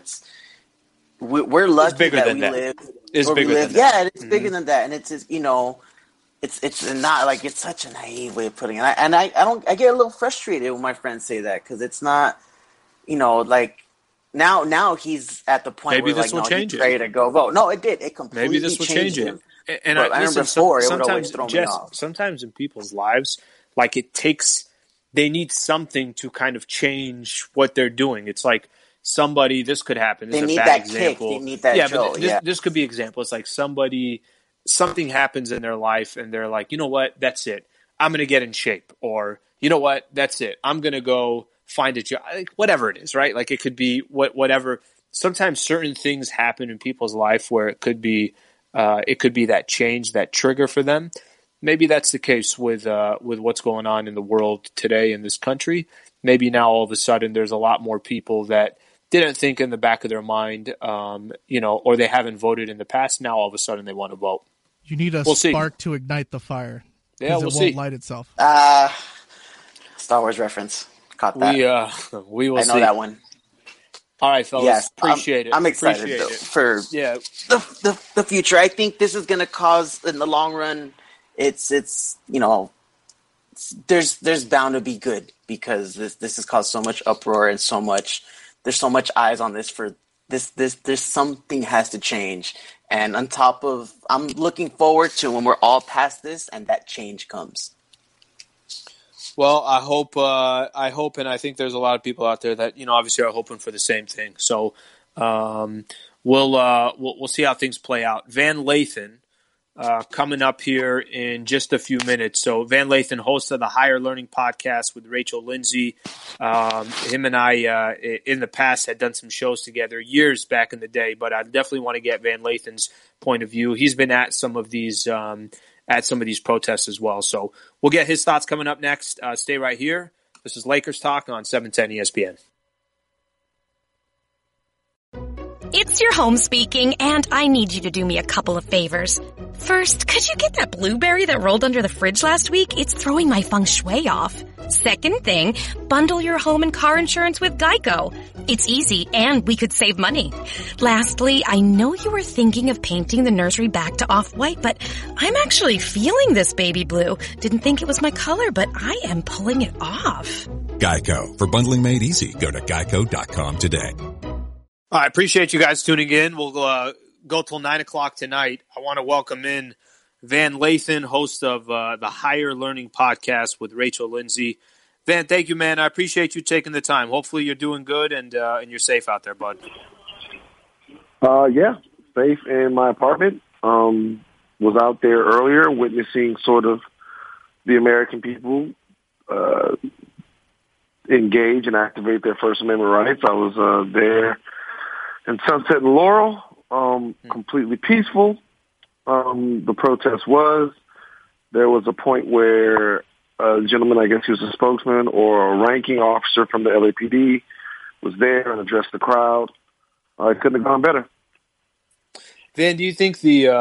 We're lucky that we live. It's bigger than that. Yeah, it's bigger than that, and it's It's not like, it's such a naive way of putting it. I get a little frustrated when my friends say that, because it's not, like now he's at the point maybe where this will change he's ready to go vote. No, it did. It completely maybe this will change him. it. And I remember before it would always throw me off. Sometimes in people's lives, they need something to kind of change what they're doing. It's like somebody, this could happen. This is a bad example. Kick. They need that jolt. This could be an example. It's like something happens in their life and they're like, you know what, that's it. I'm going to get in shape. Or, you know what, that's it. I'm going to go find a job. Like, whatever it is, right? Like, it could be whatever. Sometimes certain things happen in people's life where it could be that change, that trigger for them. Maybe that's the case with what's going on in the world today in this country. Maybe now all of a sudden there's a lot more people that didn't think in the back of their mind, or they haven't voted in the past. Now all of a sudden they want to vote. You need a spark to ignite the fire. Yeah, it won't light itself. Star Wars reference. Caught that. We will see. I know that one. All right, fellas. Yes, appreciate it. I'm excited for the future. I think this is going to cause, in the long run, there's bound to be good, because this has caused so much uproar and there's so much eyes on this for there's something has to change. And on top of, I'm looking forward to when we're all past this and that change comes. Well, I hope, and I think there's a lot of people out there that, obviously are hoping for the same thing. So we'll see how things play out. Van Lathan coming up here in just a few minutes. So Van Lathan, host of the Higher Learning podcast with Rachel Lindsay. Him and I, in the past, had done some shows together years back in the day, but I definitely want to get Van Lathan's point of view. He's been at some of these protests as well. So we'll get his thoughts coming up next. Stay right here. This is Lakers Talk on 710 ESPN. It's your home speaking, and I need you to do me a couple of favors. First, could you get that blueberry that rolled under the fridge last week? It's throwing my feng shui off. Second thing, bundle your home and car insurance with Geico. It's easy, and we could save money. Lastly, I know you were thinking of painting the nursery back to off-white, but I'm actually feeling this baby blue. Didn't think it was my color, but I am pulling it off. Geico. For bundling made easy, go to geico.com today. I appreciate you guys tuning in. We'll go till 9 o'clock tonight. I want to welcome in Van Lathan, host of the Higher Learning podcast with Rachel Lindsay. Van, thank you, man. I appreciate you taking the time. Hopefully you're doing good and you're safe out there, bud. Yeah, safe in my apartment. Was out there earlier witnessing sort of the American people engage and activate their First Amendment rights. I was there in Sunset and Laurel, completely peaceful. The protest there was a point where a gentleman, I guess he was a spokesman or a ranking officer from the LAPD, was there and addressed the crowd. It couldn't have gone better. Van, do you think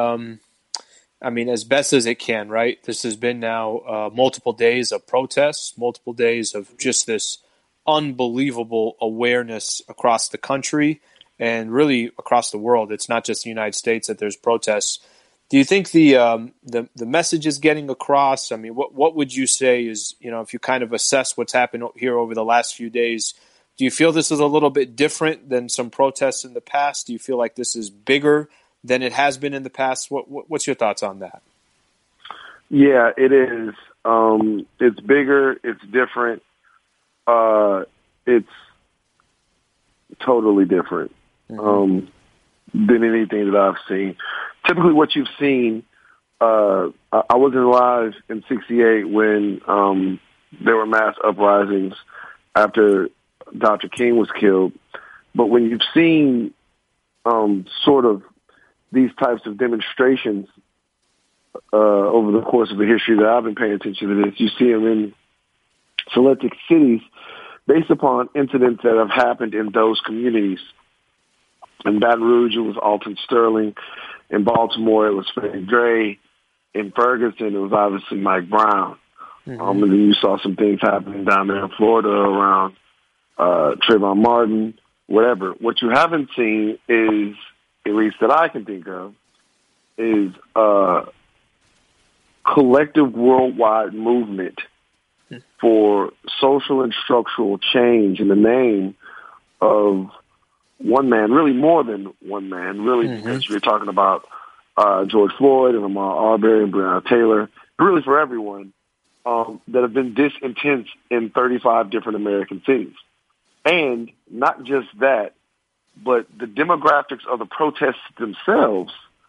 as best as it can, right? This has been now multiple days of protests, multiple days of just this unbelievable awareness across the country and really across the world. It's not just the United States that there's protests. Do you think the message is getting across? I mean, what would you say is, if you kind of assess what's happened here over the last few days, do you feel this is a little bit different than some protests in the past? Do you feel like this is bigger than it has been in the past? What's your thoughts on that? Yeah, it is. It's bigger. It's different. It's totally different than anything that I've seen. Typically what you've seen, I wasn't alive in 68 when there were mass uprisings after Dr. King was killed. But when you've seen sort of these types of demonstrations over the course of the history that I've been paying attention to this, you see them in selected cities based upon incidents that have happened in those communities. In Baton Rouge, it was Alton Sterling. In Baltimore, it was Freddie Gray. In Ferguson, it was obviously Mike Brown. And then you saw some things happening down there in Florida around Trayvon Martin, whatever. What you haven't seen is, at least that I can think of, is a collective worldwide movement for social and structural change in the name of one man, really more than one man, really, because you're talking about George Floyd and Ahmaud Arbery and Breonna Taylor, really for everyone, that have been this intense in 35 different American cities. And not just that, but the demographics of the protests themselves,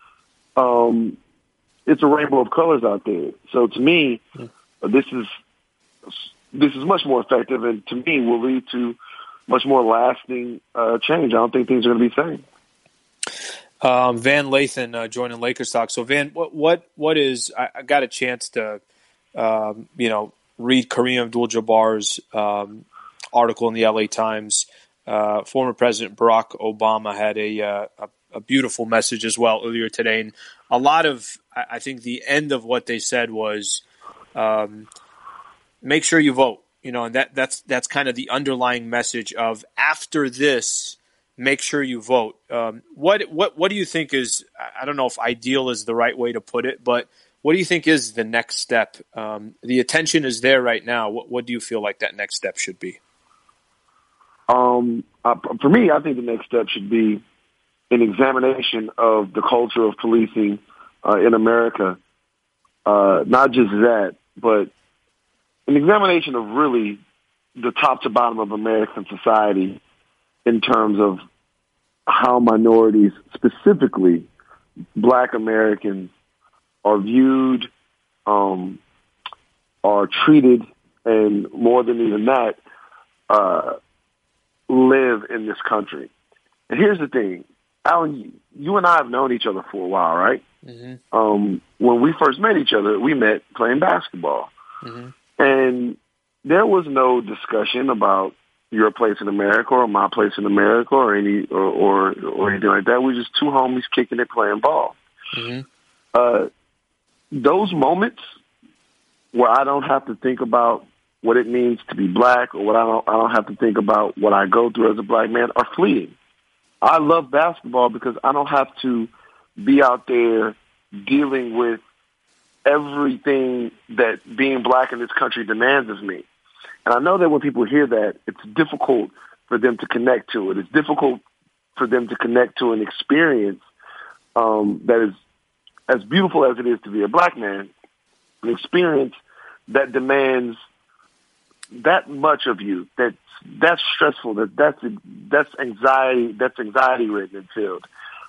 it's a rainbow of colors out there. So to me, this is much more effective and to me will lead to much more lasting change. I don't think things are going to be the same. Van Lathan joining Lakers Talk. So Van, what is? I got a chance to, read Kareem Abdul-Jabbar's article in the LA Times. Former President Barack Obama had a beautiful message as well earlier today, and a lot of I think the end of what they said was, make sure you vote. And that's kind of the underlying message of after this, make sure you vote. What do you think is, I don't know if ideal is the right way to put it, but what do you think is the next step? The attention is there right now. What do you feel like that next step should be? For me, I think the next step should be an examination of the culture of policing in America. Not just that, but an examination of really the top to bottom of American society in terms of how minorities, specifically Black Americans, are viewed, are treated, and more than even that, live in this country. And here's the thing, Alan, you and I have known each other for a while, right? Mm-hmm. When we first met each other, we met playing basketball. Mm-hmm. And there was no discussion about your place in America or my place in America or anything like that. We're just two homies kicking it, playing ball. Mm-hmm. Those moments where I don't have to think about what it means to be Black, or I don't have to think about what I go through as a Black man, are fleeting. I love basketball because I don't have to be out there dealing with everything that being Black in this country demands of me. And I know that when people hear that, it's difficult for them to connect to it. It's difficult for them to connect to an experience that is as beautiful as it is to be a Black man, an experience that demands that much of you, that's stressful, that's anxiety ridden and filled.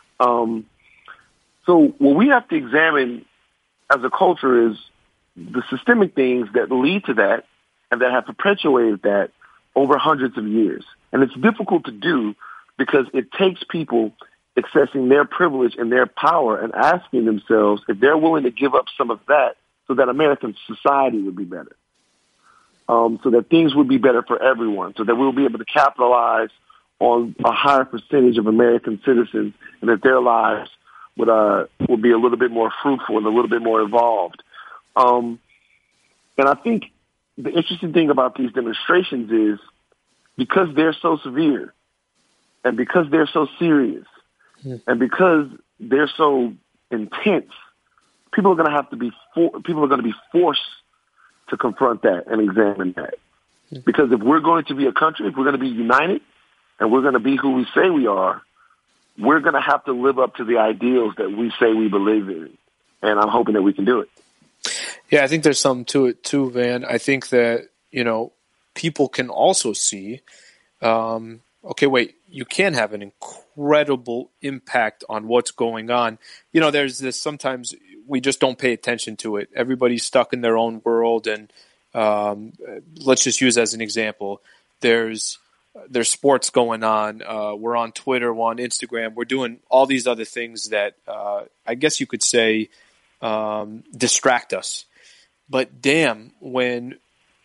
So what we have to examine as a culture is the systemic things that lead to that and that have perpetuated that over hundreds of years. And it's difficult to do because it takes people accessing their privilege and their power and asking themselves if they're willing to give up some of that so that American society would be better, so that things would be better for everyone, so that we'll be able to capitalize on a higher percentage of American citizens and that their lives would be a little bit more fruitful and a little bit more evolved. And I think the interesting thing about these demonstrations is because they're so severe and because they're so serious and because they're so intense, people are going to be forced to confront that and examine that. Because if we're going to be a country, if we're going to be united and we're going to be who we say we are, we're going to have to live up to the ideals that we say we believe in. And I'm hoping that we can do it. Yeah, I think there's something to it too, Van. I think that, people can also see, okay, wait, you can have an incredible impact on what's going on. There's this, sometimes we just don't pay attention to it. Everybody's stuck in their own world. And let's just use as an example, there's sports going on. We're on Twitter, we're on Instagram. We're doing all these other things that I guess you could say distract us. But damn, when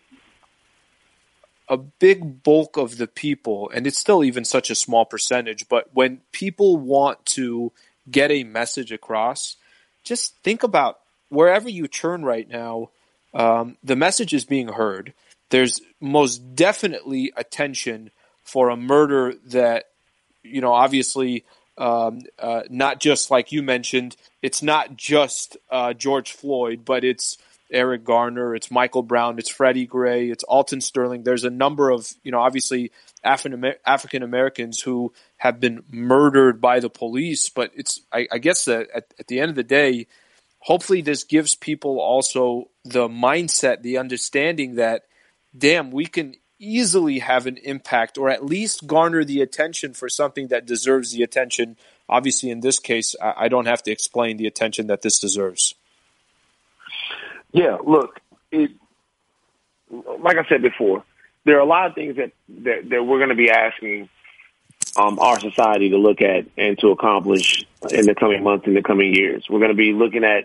a big bulk of the people, and it's still even such a small percentage, but when people want to get a message across, just think about wherever you turn right now, the message is being heard. There's most definitely attention for a murder that, obviously not just like you mentioned, it's not just George Floyd, but it's Eric Garner, it's Michael Brown, it's Freddie Gray, it's Alton Sterling. There's a number of, obviously African Americans who have been murdered by the police. But it's, I guess that at the end of the day, hopefully this gives people also the mindset, the understanding that, damn, we can easily have an impact or at least garner the attention for something that deserves the attention. Obviously, in this case, I don't have to explain the attention that this deserves. Yeah, look, like I said before, there are a lot of things that we're going to be asking our society to look at and to accomplish in the coming months, in the coming years. We're going to be looking at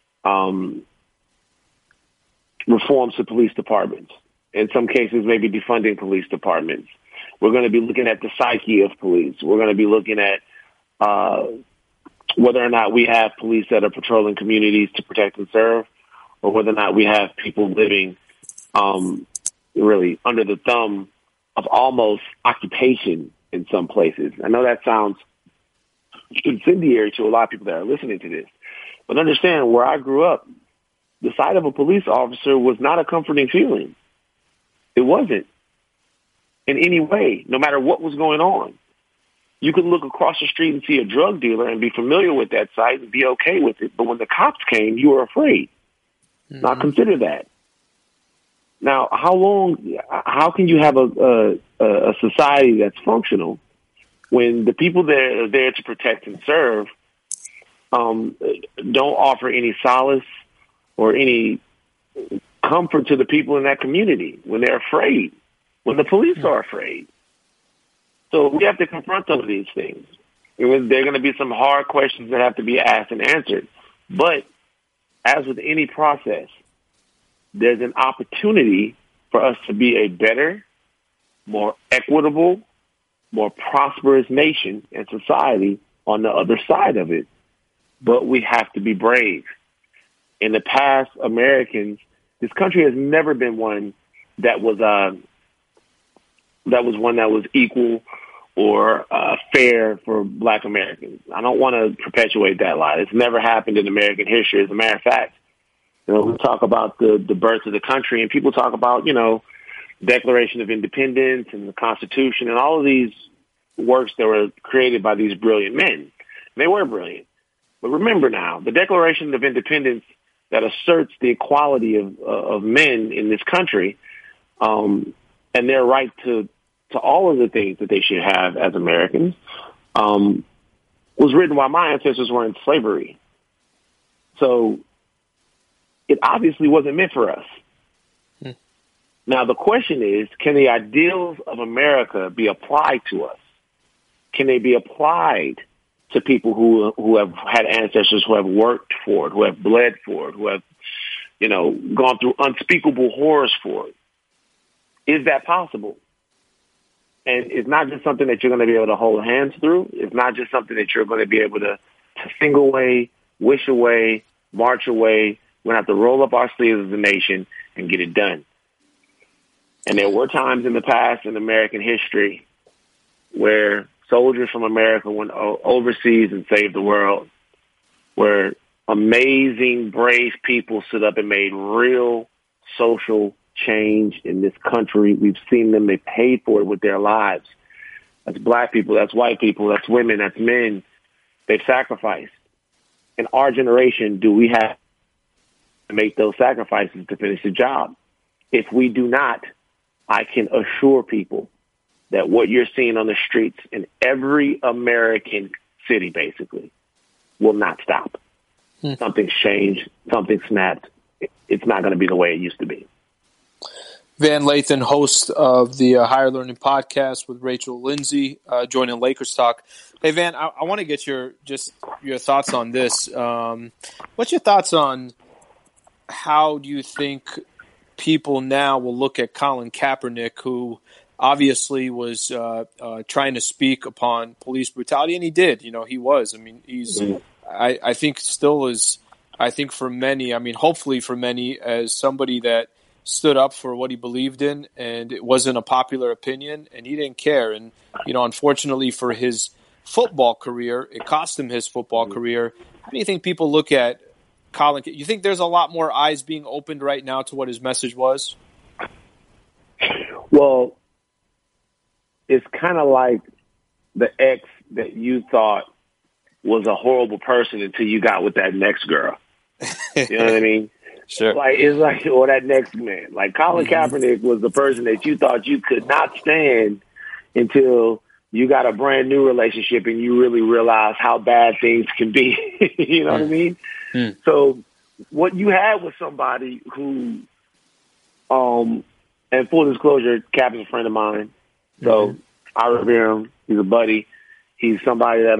reforms to police departments. In some cases, maybe defunding police departments. We're going to be looking at the psyche of police. We're going to be looking at whether or not we have police that are patrolling communities to protect and serve, or whether or not we have people living really under the thumb of almost occupation in some places. I know that sounds incendiary to a lot of people that are listening to this, but understand, where I grew up, the sight of a police officer was not a comforting feeling. It wasn't in any way, no matter what was going on. You could look across the street and see a drug dealer and be familiar with that site and be okay with it. But when the cops came, you were afraid. Mm-hmm. Now consider that. Now, how can you have a society that's functional when the people that are there to protect and serve don't offer any solace or any comfort to the people in that community when they're afraid, when the police are afraid? So we have to confront some of these things. There are going to be some hard questions that have to be asked and answered. But as with any process, there's an opportunity for us to be a better, more equitable, more prosperous nation and society on the other side of it. But we have to be brave. In the past, Americans, this country has never been one that was equal or fair for Black Americans. I don't want to perpetuate that lie. It's never happened in American history. As a matter of fact, we talk about the birth of the country, and people talk about, Declaration of Independence and the Constitution and all of these works that were created by these brilliant men. They were brilliant. But remember now, the Declaration of Independence that asserts the equality of men in this country and their right to all of the things that they should have as Americans was written while my ancestors were in slavery. So it obviously wasn't meant for us. Now, the question is, can the ideals of America be applied to us? Can they be applied to people who have had ancestors who have worked for it, who have bled for it, who have, gone through unspeakable horrors for it? Is that possible? And it's not just something that you're going to be able to hold hands through. It's not just something that you're going to be able to sing away, wish away, march away. We're going to have to roll up our sleeves as a nation and get it done. And there were times in the past in American history where soldiers from America went overseas and saved the world, where amazing, brave people stood up and made real social change in this country. We've seen them. They paid for it with their lives. That's Black people. That's white people. That's women. That's men. They've sacrificed. In our generation, do we have to make those sacrifices to finish the job? If we do not, I can assure people that what you're seeing on the streets in every American city, basically, will not stop. Something's changed. Something snapped. It's not going to be the way it used to be. Van Lathan, host of the Higher Learning Podcast with Rachel Lindsay, joining Lakers Talk. Hey, Van, I want to get your thoughts on this. What's your thoughts on how do you think people now will look at Colin Kaepernick, who obviously was trying to speak upon police brutality, and he did. He was. I mean, he's. I think still is. I think for many. I mean, hopefully for many, as somebody that stood up for what he believed in, and it wasn't a popular opinion, and he didn't care. And unfortunately for his football career, it cost him his football career. How do you think people look at Colin? You think there's a lot more eyes being opened right now to what his message was? Well, it's kind of like the ex that you thought was a horrible person until you got with that next girl. You know what I mean? Sure. Or that next man. Like Colin Kaepernick was the person that you thought you could not stand until you got a brand new relationship and you really realize how bad things can be. You know what I mean? So what you had was somebody who, and full disclosure, Cap is a friend of mine. So I revere him. He's a buddy. He's somebody that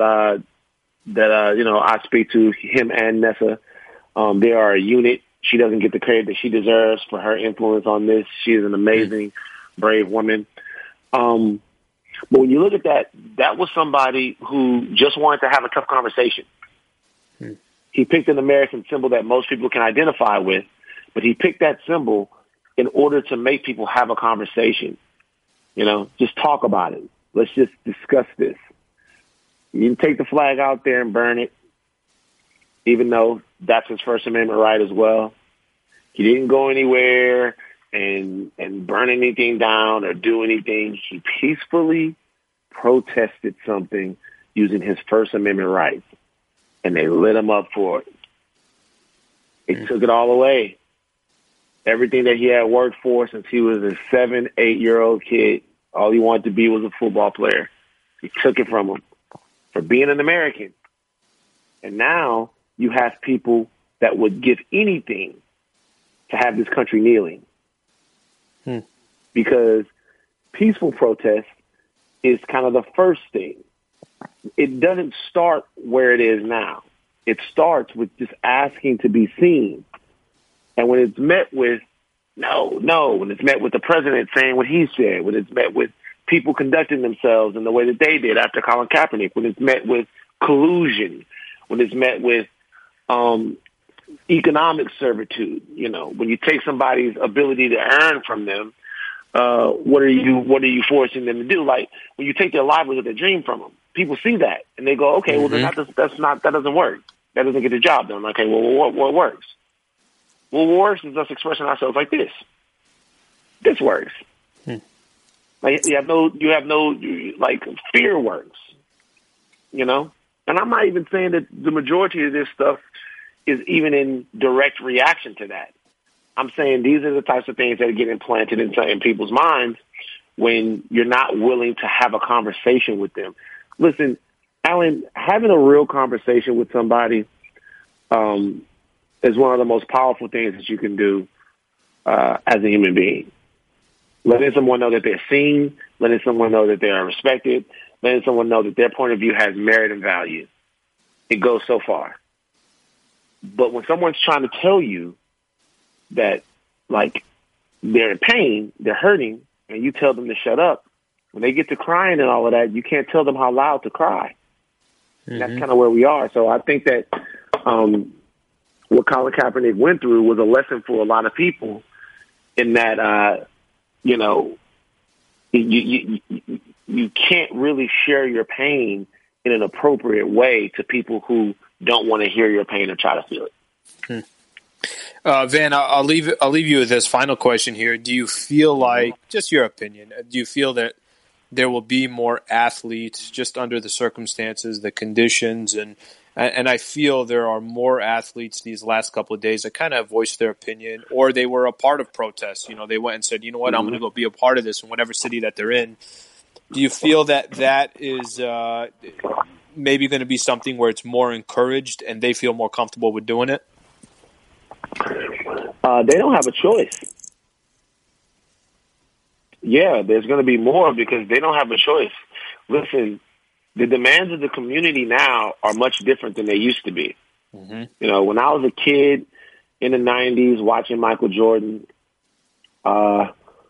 I speak to, him and Nessa. They are a unit. She doesn't get the credit that she deserves for her influence on this. She is an amazing, brave woman. But when you look at that was somebody who just wanted to have a tough conversation. He picked an American symbol that most people can identify with, but he picked that symbol in order to make people have a conversation. Just talk about it. Let's just discuss this. You can take the flag out there and burn it, even though that's his First Amendment right as well. He didn't go anywhere and burn anything down or do anything. He peacefully protested something using his First Amendment rights, and they lit him up for it. They took it all away. Everything that he had worked for since he was a 7, 8-year-old kid, all he wanted to be was a football player. He took it from him for being an American. And now you have people that would give anything to have this country kneeling. Because peaceful protest is kind of the first thing. It doesn't start where it is now. It starts with just asking to be seen. And when it's met with no, when it's met with the president saying what he said, when it's met with people conducting themselves in the way that they did after Colin Kaepernick, when it's met with collusion, when it's met with economic servitude, when you take somebody's ability to earn from them, what are you forcing them to do? Like when you take their livelihood, their dream from them, people see that and they go, okay, well then that doesn't work. That doesn't get the job done. Okay, well what works? Well, what works is us expressing ourselves like this. This works. Like you have no fear works. And I'm not even saying that the majority of this stuff is even in direct reaction to that. I'm saying these are the types of things that get implanted in people's minds when you're not willing to have a conversation with them. Listen, Alan, having a real conversation with somebody is one of the most powerful things that you can do as a human being. Letting someone know that they're seen, letting someone know that they are respected, letting someone know that their point of view has merit and value. It goes so far. But when someone's trying to tell you that, like, they're in pain, they're hurting, and you tell them to shut up, when they get to crying and all of that, you can't tell them how loud to cry. And that's kind of where we are. So I think that what Colin Kaepernick went through was a lesson for a lot of people in that, you can't really share your pain in an appropriate way to people who don't want to hear your pain or try to feel it. Van, I'll leave you with this final question here. Do you feel like, just your opinion, do you feel that there will be more athletes just under the circumstances, the conditions, and I feel there are more athletes these last couple of days that kind of voiced their opinion, or they were a part of protests. They went and said, you know what, I'm going to go be a part of this in whatever city that they're in. Do you feel that is maybe going to be something where it's more encouraged and they feel more comfortable with doing it? They don't have a choice. Yeah, there's going to be more because they don't have a choice. Listen, the demands of the community now are much different than they used to be. When I was a kid in the 90s watching Michael Jordan, the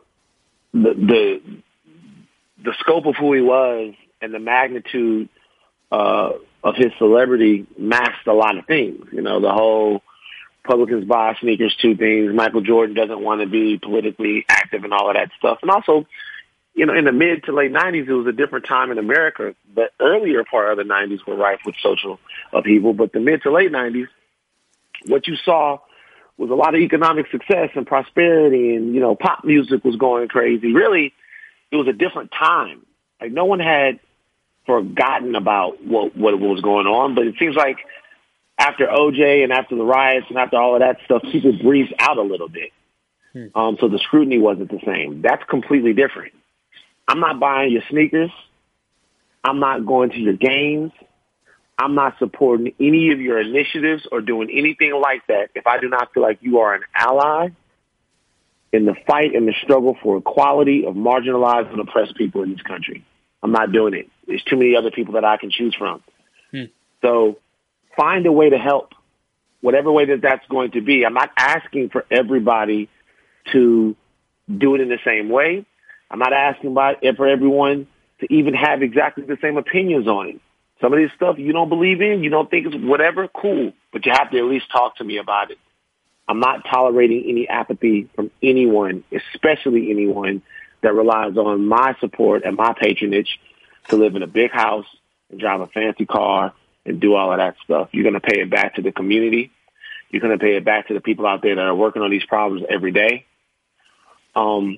scope of who he was and the magnitude of his celebrity masked a lot of things. The whole Republicans buy sneakers, 2 things. Michael Jordan doesn't want to be politically active and all of that stuff. And also, in the mid to late 90s, it was a different time in America. The earlier part of the 90s were rife with social upheaval, but the mid to late 90s, what you saw was a lot of economic success and prosperity, and, pop music was going crazy. Really, it was a different time. Like, no one had forgotten about what was going on, but it seems like after OJ and after the riots and after all of that stuff, people breathed out a little bit. So the scrutiny wasn't the same. That's completely different. I'm not buying your sneakers. I'm not going to your games. I'm not supporting any of your initiatives or doing anything like that if I do not feel like you are an ally in the fight and the struggle for equality of marginalized and oppressed people in this country. I'm not doing it. There's too many other people that I can choose from. So find a way to help, whatever way that that's going to be. I'm not asking for everybody to do it in the same way. I'm not asking for everyone to even have exactly the same opinions on it. Some of this stuff you don't believe in, you don't think it's whatever, cool, but you have to at least talk to me about it. I'm not tolerating any apathy from anyone, especially anyone that relies on my support and my patronage to live in a big house and drive a fancy car and do all of that stuff. You're going to pay it back to the community. You're going to pay it back to the people out there that are working on these problems every day.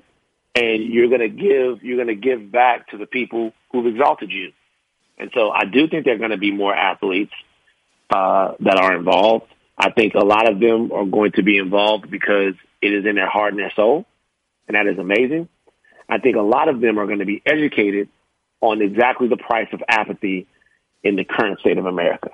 and you're going to give back to the people who've exalted you. And so I do think there are going to be more athletes that are involved. I think a lot of them are going to be involved because it is in their heart and their soul, and that is amazing. I think a lot of them are going to be educated on exactly the price of apathy in the current state of America.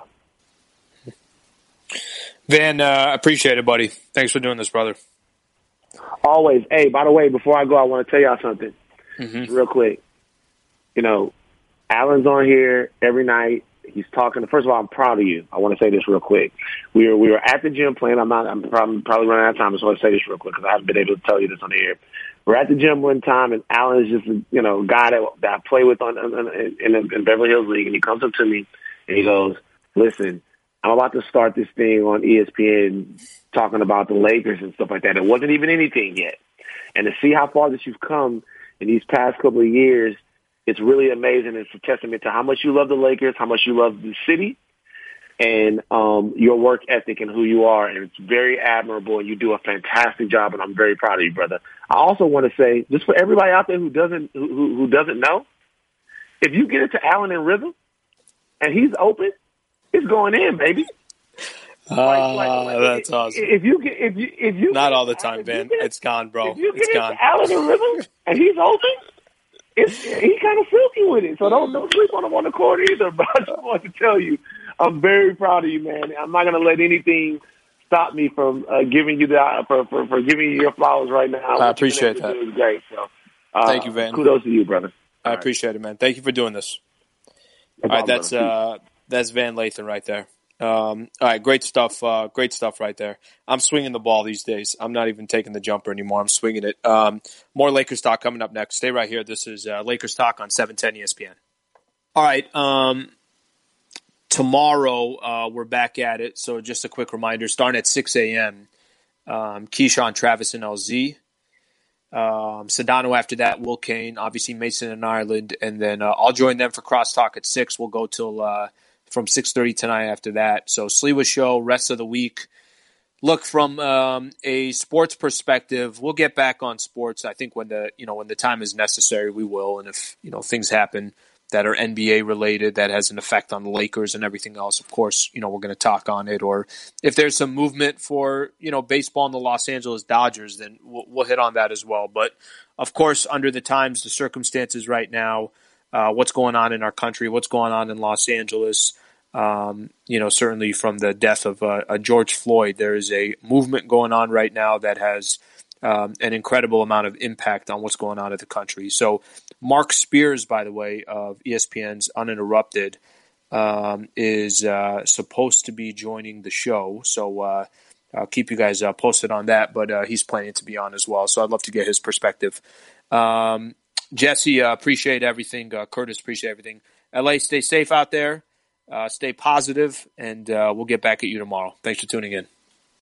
Van, appreciate it, buddy. Thanks for doing this, brother. Always. Hey, by the way, before I go, I want to tell y'all something real quick. You know, Alan's on here every night. He's talking. First of all, I'm proud of you. I want to say this real quick. We were at the gym playing. I'm probably running out of time. I just want to say this real quick because I haven't been able to tell you this on the air. We're at the gym one time, and Alan is just a guy that I play with in Beverly Hills League, and he comes up to me and he goes, "Listen, I'm about to start this thing on ESPN talking about the Lakers and stuff like that. It wasn't even anything yet, and to see how far that you've come in these past couple of years, it's really amazing. It's a testament to how much you love the Lakers, how much you love the city, and your work ethic and who you are. And it's very admirable, and you do a fantastic job, and I'm very proud of you, brother. I also want to say, just for everybody out there who doesn't know, if you get into Allen and Rhythm, and he's open, it's going in, baby. That's awesome. If you not all the time, Ben. It's gone, bro. If you it's get gone. into Allen and Rhythm, and he's open, he kind of silky with it. So don't sleep on him on the court either. But I just want to tell you, I'm very proud of you, man. I'm not going to let anything stop me from giving you for giving you your flowers right now. I appreciate that. It was great. So thank you, Van. Kudos to you, brother. I appreciate it, man. Thank you for doing this. No all right, problem, that's Van Lathan right there. All right, great stuff. Great stuff right there. I'm swinging the ball these days. I'm not even taking the jumper anymore. I'm swinging it. More Lakers talk coming up next. Stay right here. This is Lakers Talk on 710 ESPN. All right. Tomorrow we're back at it. So just a quick reminder, starting at 6 a.m., Keyshawn, Travis, and LZ. Sedano after that, Will Kane, obviously Mason and Ireland, and then I'll join them for Crosstalk at 6. We'll go till from 6:30 tonight after that. So Sliwa Show, rest of the week. Look, from a sports perspective, we'll get back on sports. I think when the time is necessary, we will. And if things happen that are NBA related, that has an effect on the Lakers and everything else, of course, we're going to talk on it. Or if there's some movement for baseball in the Los Angeles Dodgers, then we'll hit on that as well. But of course, under the times, the circumstances right now, what's going on in our country, what's going on in Los Angeles. Certainly from the death of George Floyd, there is a movement going on right now that has an incredible amount of impact on what's going on in the country. So Mark Spears, by the way, of ESPN's Uninterrupted, is supposed to be joining the show. So I'll keep you guys posted on that, but he's planning to be on as well. So I'd love to get his perspective. Jesse, appreciate everything. Curtis, appreciate everything. LA, stay safe out there. Stay positive, and we'll get back at you tomorrow. Thanks for tuning in.